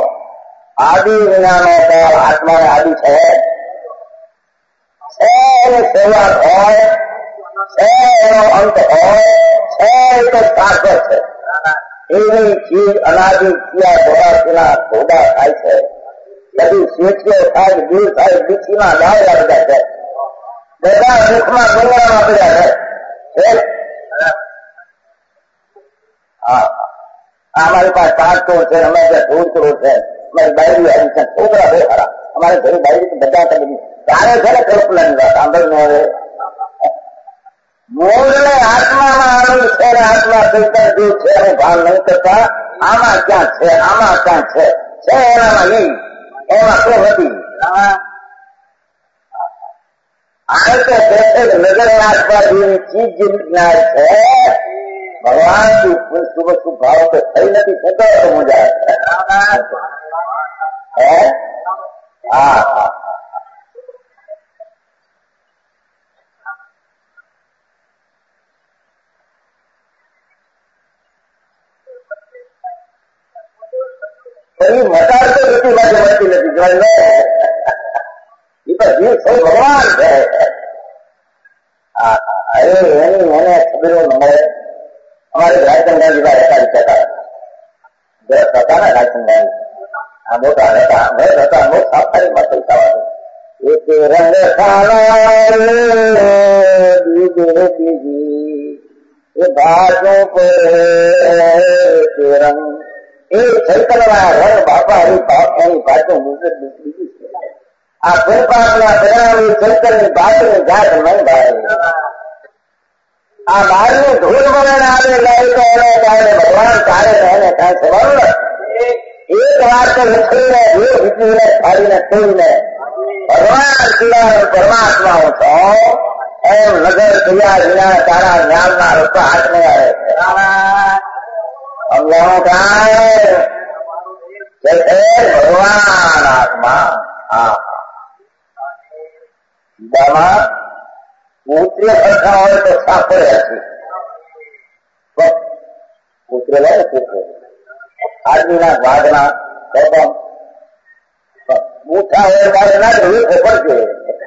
આત્માને આદિ છે એને શરૂઆત હોય છે એનો અંત હોય છે એ તો શાશ્વત છે એની ચીજ અનાદિ ક્રિયા ઘોડા થાય છે બધી શેઠીઓ થાય દૂર થાય બીચીમાં લાવેલા બધા છે બધા મુખમાં ડુંગરામાં પડ્યા છે અમારી પાસે 5 કરોડ છે અમે ત્યાં 16 કરોડ છે અમારી ડાયરી આવી છે છોકરા બહુ ખરા અમારે ઘરે ડાયરી બધા કરી ત્યારે છે ને કલ્પનાની વાત સાંભળીને હવે મૂળને આત્મામાં આનંદ છે આત્મા ચૈતન્ય જે છે એનું ભાન નહીં કરતા આમાં ક્યાં છે એનામાં નહીં એમાં શું નથી આ તો નજર આત્મા જેવી ચીજ જે જ્ઞાન છે ભગવાન શુભ શુભ ભાવ તો થઈ નથી થતો તો મજા હા મટાડ તો નથી બાજુ મળતી નથી જીવન એ તો જીવ સૌ ભગવાન છે એની મને ખબર ન મળે અમારે રાયચંદાજી હતા હતા ને રાયચંદાજી આ મોટા હતા બહુ સાફારીમાં પૈસા એક રંગ એ ભાષો રંગ એ ચૈતન્યના રંગ બાપા હરી બાપ એની ભાષો બીજી છે આ ફૂલપાકના પરિણામી ચૈતન્ય ભાતની જાત નહીં ભાઈ. આ બહારની ધૂળ વરણ આવે લાવી તો એને કારણે ભગવાન તારે એને કાંઈ સંબંધ. એક વાર તો લખીને જે જીતીને ફાડીને તોડીને ભગવાન સિવાય પરમાત્મા હું છો એમ નગર તૈયાર વિના તારા જ્ઞાનના રસ્તો હાથ નહીં આવે. સમજાવું કાંઈ ભગવાન આત્મા સીધામાં પુત્રે સરખા હોય તો સાંભળે હશે. પુત્ર લે ને પુત્ર આદમીના ભાગના મોટા હોય મારે ના જોયું ખબર છે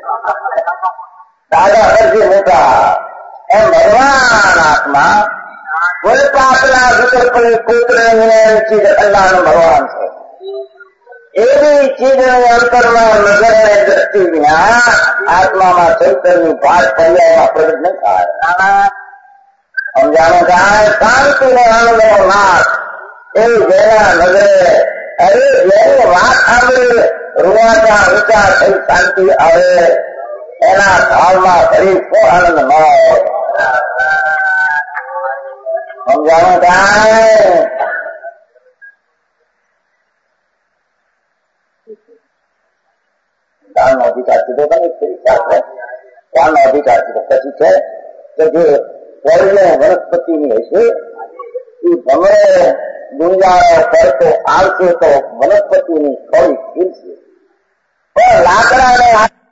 દાદા હરજી મોટા એમ ભગવાન આત્મા કોઈ પાપના વિકલ્પની પુત્ર ચીજ અલ્લાહનો ભગવાન છે. એવી ચીજની અંતરમાં નજરને દ્રષ્ટિ વિના આત્મામાં ચૈતન્યની ભાત પર્યાયમાં પ્રગટ નહીં થાય. સમજાણું કાંઈ શાંતિને આનંદનો નાશ એ જેના નજરે અરે જેની વાત સાંભળી રૂવાટા ઊંચા થઈ શાંતિ આવે એના ભાવમાં ફરી શું આનંદ ન હોય. સમજાણું કાંઈ દાનનો અધિકાર કીધો દાનનો અધિકાર કીધો પછી છે કે જે સ્વર્ગને વનસ્પતિની હશે એ ભમરે ગુંજારો કરતો આવશે તો વનસ્પતિની થોડી ખીલશે. પણ લાકડાને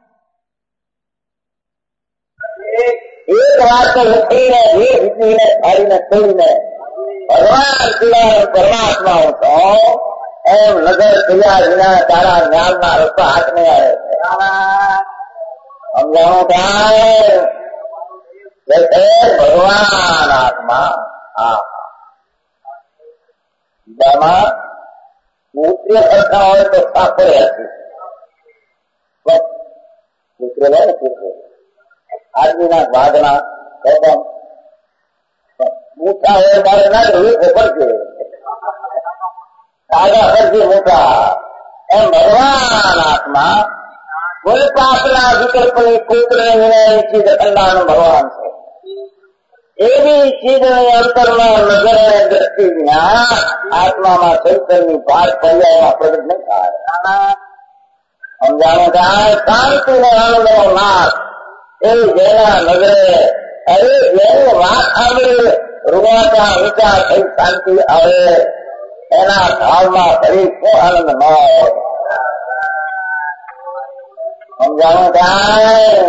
એક વાર તો લખીને જે જીતીને ફાડીને તોડીને ભગવાન સિવાય પરમાત્મા હું છો એમ નજર તૈયાર વિના તારા જ્ઞાનના રસ્તો હાથ નહીં આવે. સમજાણું કાંઈ ભગવાન આત્મા સીધામાં પુત્રે સરખા હોય તો સાંભળે હશે. પુત્ર લે ને પુત્ર આદમીના ભાગના મોટા હોય મારે ના જોયું ખબર છે દાદા હરજી મોટા એમ ભગવાન આત્મા કોઈ પાપના વિકલ્પની પુત્ર ચીજ અલ્લાહનો ભગવાન છે. એવી ચીજની અંતરમાં નજરને દ્રષ્ટિ વિના આત્મામાં ચૈતન્યની ભાત પર્યાયમાં પ્રગટ નહીં થાય. સમજાણું કાંઈ શાંતિને આનંદનો નાશ એ જેના નજરે અરે જેની વાત સાંભળી રૂવાટા ઊંચા થઈ શાંતિ આવે એના ભાવમાં ફરી શું આનંદ ન હોય. સમજાણું કાંઈ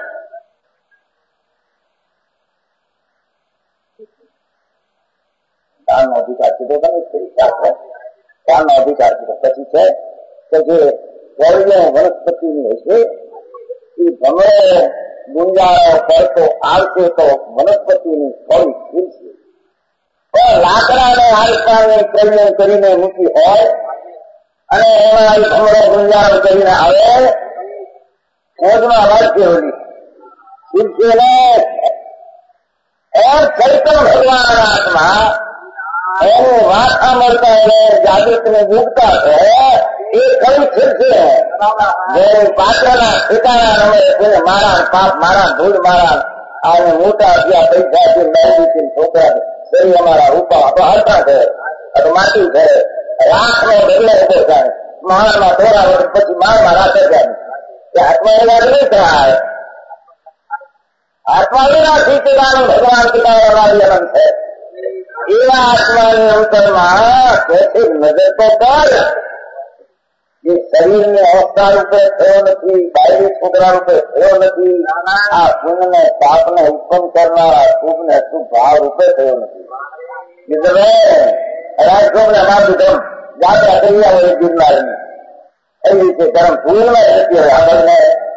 દાનનો અધિકાર કીધો દાનનો અધિકાર કીધો પછી છે કે જે સ્વર્ગને વનસ્પતિની હશે એ ભમરે ગુંજારો કરતો આવશે તો વનસ્પતિની થોડી ખીલશે. પણ લાકડાને આલસાની પ્રજ્ઞ કરીને મૂકી હોય અને એમાં ભમરો ગુંજારો કરીને આવે મોજમાં વાંચી હોલી ખીલશે ને એમ ચૈતન્ય ભગવાન આત્મા એની વાત સાંભળતા એને જાગૃતિને મૂકતા છે એ કઈ ખીલશે. જેની પાત્રના ઠેકાણા નંબરે મારા પાપ મારા ધૂળ મારા આને મોટા થયા પૈસાથી મહેનતીથી છોકરા શરીર અમારા રૂપા તો હરતા છે તો માટી છે રાખનો બદલે ઉભો થાય માણસમાં થોડા વર્ષ પછી મારમાં રાખે છે એ આત્મા એના નહીં થાય. આત્મા વિના સીતાનું ભગવાન પિતાવાળી અનંત છે. એવા આત્માની અંતરમાં તેથી નજર તો કર જે શરીરની અવસ્થા રૂપે થયો નથી બાયરી છોકરા રૂપે થયો નથી આ પુણ્યને પાપને ઉત્પન્ન કરનારા શુભ ને અશુભ ભાવ રૂપે થયો નથી. રાજકોટને મારું ધર્મ યાત્રા કરી આવે ગિરનારની એવી રીતે ધર્મ ભૂલમાં નથી હવે આપણને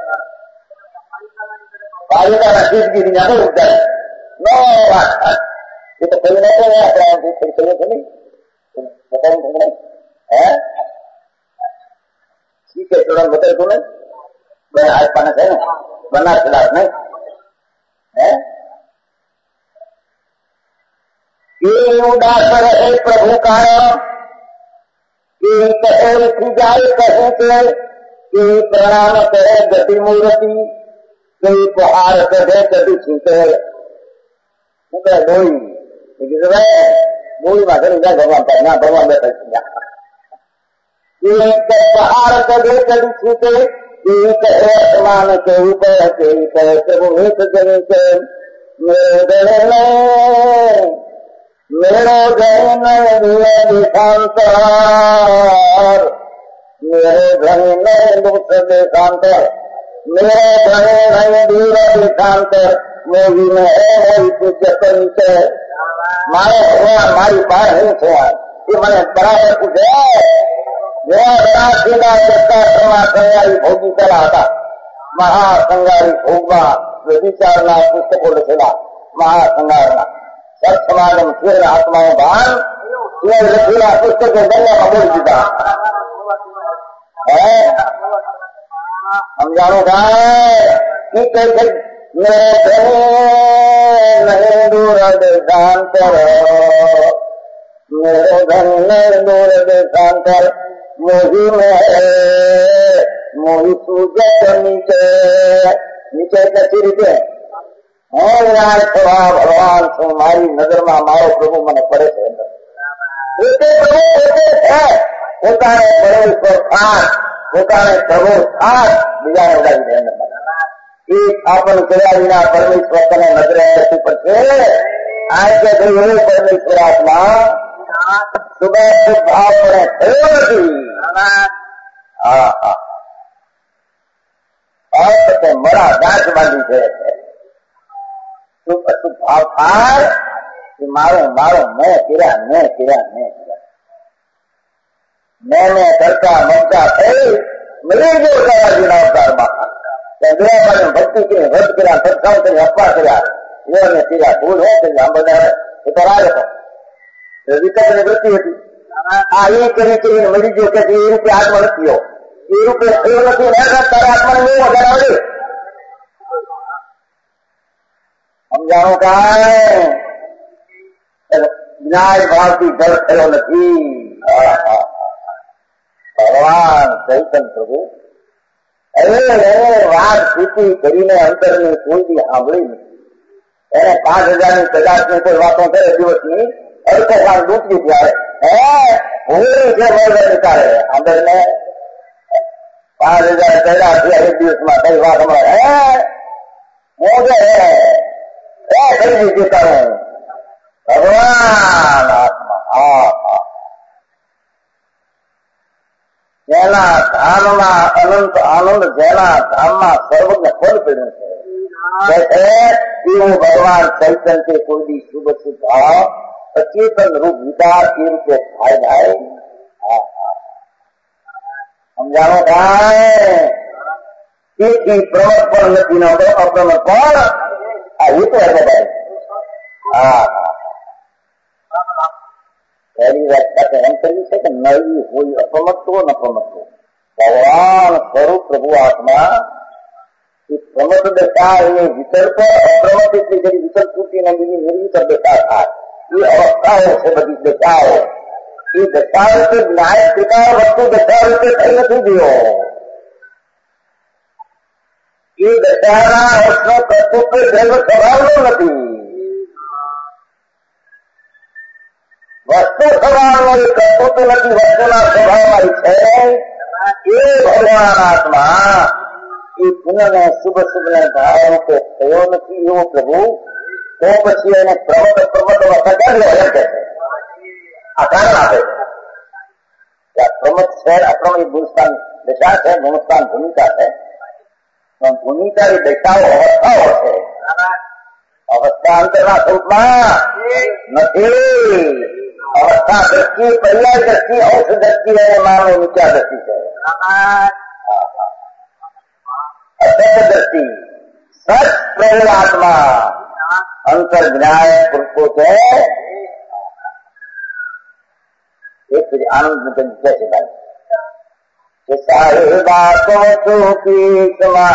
પાલિકાના શીતગીરી ના ઉદ્ધાર ન વાત એ તો કઈ નથી આપણે કહીએ છે નહીં હે ઠીક છે થોડા બતાવતું ને બે આજ પાને છે ને બનાસ કદાચ નહીં હે એ ઉદાસ રહે પ્રભુ કારણ એ કહે જાય કહે છે कोई प्रणाम करे गति मूर्ति, कोई उपहार करे गति छूटे बोई बोई माथे नहीं भगवान का भगवान बैठा उपहार करे गति छूटे, कोई कहे आसमान के ऊपर, कोई कहे प्रभु हित जन के मेरो धन देशांतर, मेरे धन दुख देशांतर, मेरे धन दूर देशांतर, मोगी में है पूज्य पंच मारे भगवान मारी बार नहीं छुआ। ये मैंने बराबर पूछे बड़ा सीधा जत्ता संगारी भोगी चला था महासंगारी भोगवा विचारना पुस्तकों लिखेगा महासंगारना सब समागम फिर आत्माओं भान लखीला पुस्तक गंगा का बोल दीदा है। हम जानो कि कैसे मेरे नहीं दूर देशांतर, मेरे धन नहीं दूर देशांतर, मोही में मोही सूजत नीचे नीचे कची रीते भगवान छू मारी नजर में मारो प्रभु મને પડે છે પોતે પ્રભુ પોતે છે પોતાને પરમેશ્વર ખાસ પોતાને પ્રભુ ખાસ બીજાને ઉડાવી દે એ આપણ કર્યા વિના પરમેશ્વર તને નજરે નથી પડશે। આ કે ભાઈ પરમેશ્વર આત્મા સુબહ ભાવ પડે થયો નથી। तो मरा गांठ बांधी है तो भाव थार कि मारो मारो मैं किरा मैंने करता ममता थे मिली जो जीना अवतार में भक्ति की व्रत करा सत्संग कर अपा करा ये ने सीधा भूल है कि हम बना उतरा तो विकट निवृत्ति होती आ ये करी मिली जो के रूपे आत्मा नहीं हो ये रूपे थयो नहीं है तारा आत्मा ने वधारे हम जानो का न्याय भाव की जल थयो नहीं। भगवान चैतन्य प्रभु વાત સુધી કરીને અંતરની કોઈ બી સાંભળી નથી। એને 5000 ની 50 ની કોઈ વાતો કરે દિવસની અડધો ભાગ ડૂબી ત્યારે હોળી છે મળે નીકાળે અંદર ને 5000 પેલા થયા એક દિવસમાં કઈ વાત હમણાં મોજે ખરીદી દેતા હું ભગવાન આત્મા જેના ધામમાં અનંત આનંદ, જેના ધામમાં સર્વજ્ઞ ફળ પડ્યું છે એવું ભગવાન ચૈતન્ય કોઈ બી શુભ શુભ ભાવ અચેતન રૂપ વિચાર એ રીતે થાય જાય સમજાણો થાય। તેથી પ્રમત પણ નથી નતો અપ્રમત પણ આ હેતુ હશે ભાઈ। पहली व्याख्या तो हम कही है कि नई हुई अप्रमत्व नप्रमत्व भगवान स्वरूप प्रभु आत्मा की प्रमत दशा ये विकल्प अप्रमत એટલી જરી વિકલ્પ તૂટી ને બીજી નિર્વિકલ્પ દશા થાય એ અવસ્થાઓ છે બધી દશાઓ એ દશાઓ તો ન્યાય સ્વીકાર વસ્તુ દશા રૂપે થઈ નથી ગયો એ દશાના અર્થનો કર્તૃત્વ જન્મ સ્વભાવનો નથી वस्तु स्वभाव में कर्तृत्व नहीं वस्तुना स्वभाव मारी है ये भगवान आत्मा ये पुनः ने शुभ शुभ ने भाव के थयो नहीं एवं प्रभु तो पछी એને પ્રમત પ્રમત વખત कहते आ कारण आपे प्रमत है अप्रमत गुणस्थान दशा है गुणस्थान भूमिका है भूमिका ये दशाओ अवस्थाओ है अवस्था अंतરના સ્વરૂપમાં નથી अवस्था दृष्टि पर्याय दृष्टि औष दृष्टि है मानो नीचा दृष्टि है असत दृष्टि सच प्रभु आत्मा अंतर ज्ञान पुरुषों से एक आनंद निकल कैसे भाई सारी बातों की क्षमा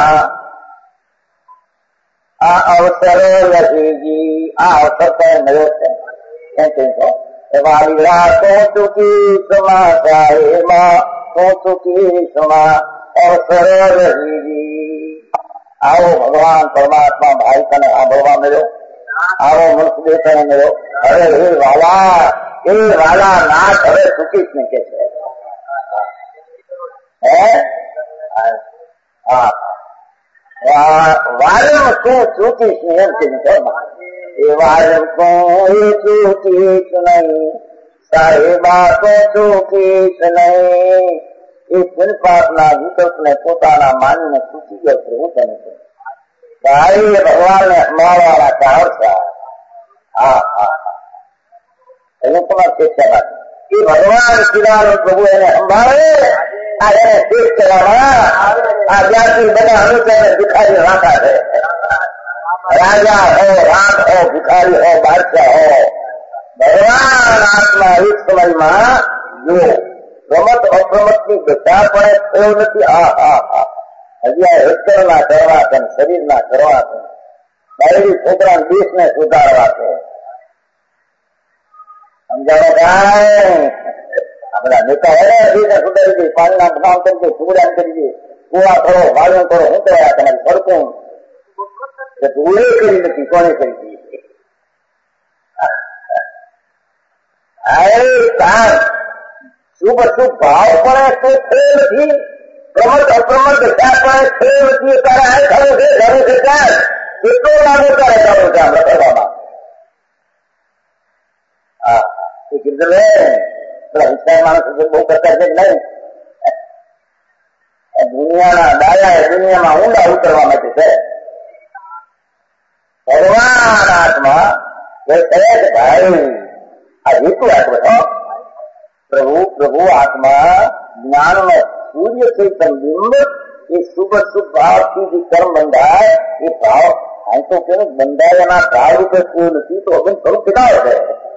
आ अवसर लगेगी आ अवसर पर नजर है वाली रातों चुकी क्षमा साहे माँ तो चुकी क्षमा અવસર રહી. આવો ભગવાન પરમાત્મા ભાઈ તને સાંભળવા મળ્યો, આવો મનુષ્ય તને મળ્યો. હવે એ વાલા નાથ હવે ચૂકીશ ને કે છે. વાલમ તું ચૂકીશ ને એમ કે એ વાલમ તું એ ચૂકીશ નહીં, સાહેબા તો ચૂકીશ નહીં. એ પુણ્યપાપના વિકલ્પને પોતાના માનીને ચૂકી ગયો છે. હું તને કહું ભાઈ ભગવાનને સંભાળવાના ચાહતા. એનું તમારે શિક્ષા એ ભગવાન શ્રીરામ પ્રભુ એને સંભાળે. આ એને શીખ કરવામાં આ જ્યાંથી બધા અનુસાર ભિખારી રાખા છે. રાજા હો, રાત હો, ભિખારી હો, બાદશાહ હો, ભગવાન આત્મા એક સમયમાં જો રમત અપ્રમત ની દશા પણ થયો નથી. હજી આ હેક્ટરના કરવા છે, શરીરના કરવા છે, બાયડી છોકરા દેશને સુધારવા છે. સમજાવો કાંઈ આપણા નેતા હોય દેશને સુધારી દે, પાણીના બનાવ કરી દે, સુગડાન કરી દે, કુવા કરો, વાળું કરો, શું કર્યા તમારી સડકું ધૂળે કરી નથી, કોને કરી દીધી. શુભ અશુભ ભાવ પણ તે થયો નથી, પ્રમત અપ્રમત દશા પણ થયો નથી. તારા ખરું છે ઘરું છે ત્યાં કેટલો લાગુ તારે ખરું છે આપણે કરવામાં. એ કીધું ને પેલા વિસ્તાર માણસો બહુ કરતા છે નહીં. દુનિયાના દાયા દુનિયામાં ઊંડા ઉતરવા માટે છે. ભગવાન આત્મા એ કહે છે ભાઈ આ હેતુ આત્મા પ્રભુ આત્મા જ્ઞાનનો સૂર્ય ચૈતન બિંબ એ શુભ શુભ ભાવથી જે કર્મ બંધાય એ ભાવ અહીં તો કેવું બંધાય એના ભાવ રૂપે થયું નથી તો અગન સ્વરૂપ કેટલા છે.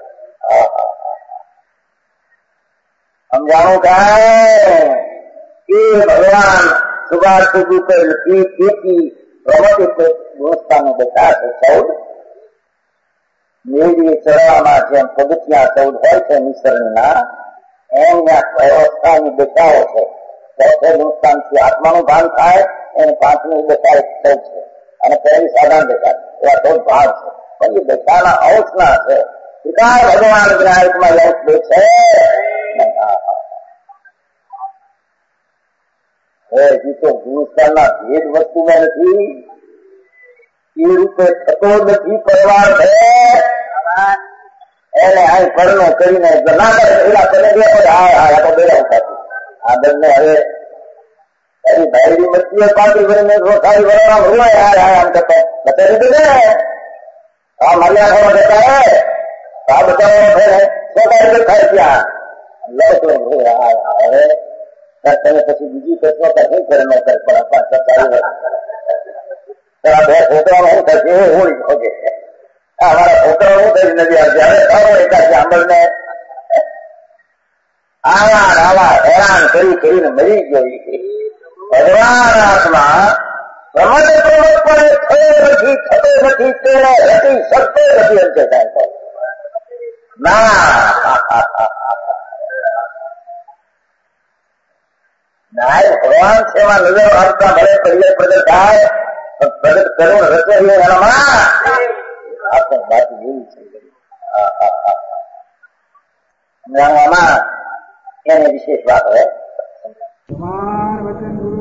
સમજાણું કાંઈ એ ભગવાન શુભાશુભ રૂપે નથી. તેથી પ્રમત એટલે ગુણસ્થાનો બધા છે 14 મેળવીએ ચડવામાં જેમ પગથિયા 14 હોય છે નિસરણના એમ વ્યવસ્થાની દશાઓ છે. ચોથે ગુણસ્થાનથી આત્માનું ભાન થાય એને 5મી દશા 14 છે અને પહેલી સાધારણ દશા એવા 14 ભાવ છે. પણ એ દશાના અંશના છે. વિકાર ભગવાન જ્ઞાનમાં અંશ દે છે. હજી તો ગુણસ્થાનના ભેદ વસ્તુમાં નથી, એ રૂપે થતો નથી. પરિવાર છે એને અહીં પરનો કરીને ના કરે પેલા કરે તો બેડા ઉઠાતી આ બંને હવે તારી ભાઈની મસ્તીઓ પાછી કરીને સારી વરણા ભરવાય આમ કરતા બતાવી દીધે આ મારી આંખોમાં જતા હે આ બતાવવાનો છે ને સ્વકારી દેખાય ત્યાં હવે તમે પછી બીજી કરશો તો શું કરે ન કરે પણ સરકારી તારા બે છોકરાનો શું થશે એ હોળી ઓકે અમારા છોકરાઓ શું થઈ નથી આવતી. હવે સારો એકાદ આંબળને આવા હેરાન કરીને મરી ગયો. ભગવાન આત્મા પ્રમત પ્રમતપણે થયો નથી, થતો નથી, તેને રટી શકતો નથી. એમ છે કાંઈ ના ભગવાન છે એમાં નજર આવતા ભલે પરિવાર પ્રગટ થાય પ્રગટ કરું રચના એનામાં આપણે વાત જેવી છે. એની વિશેષ વાત હોય. વચન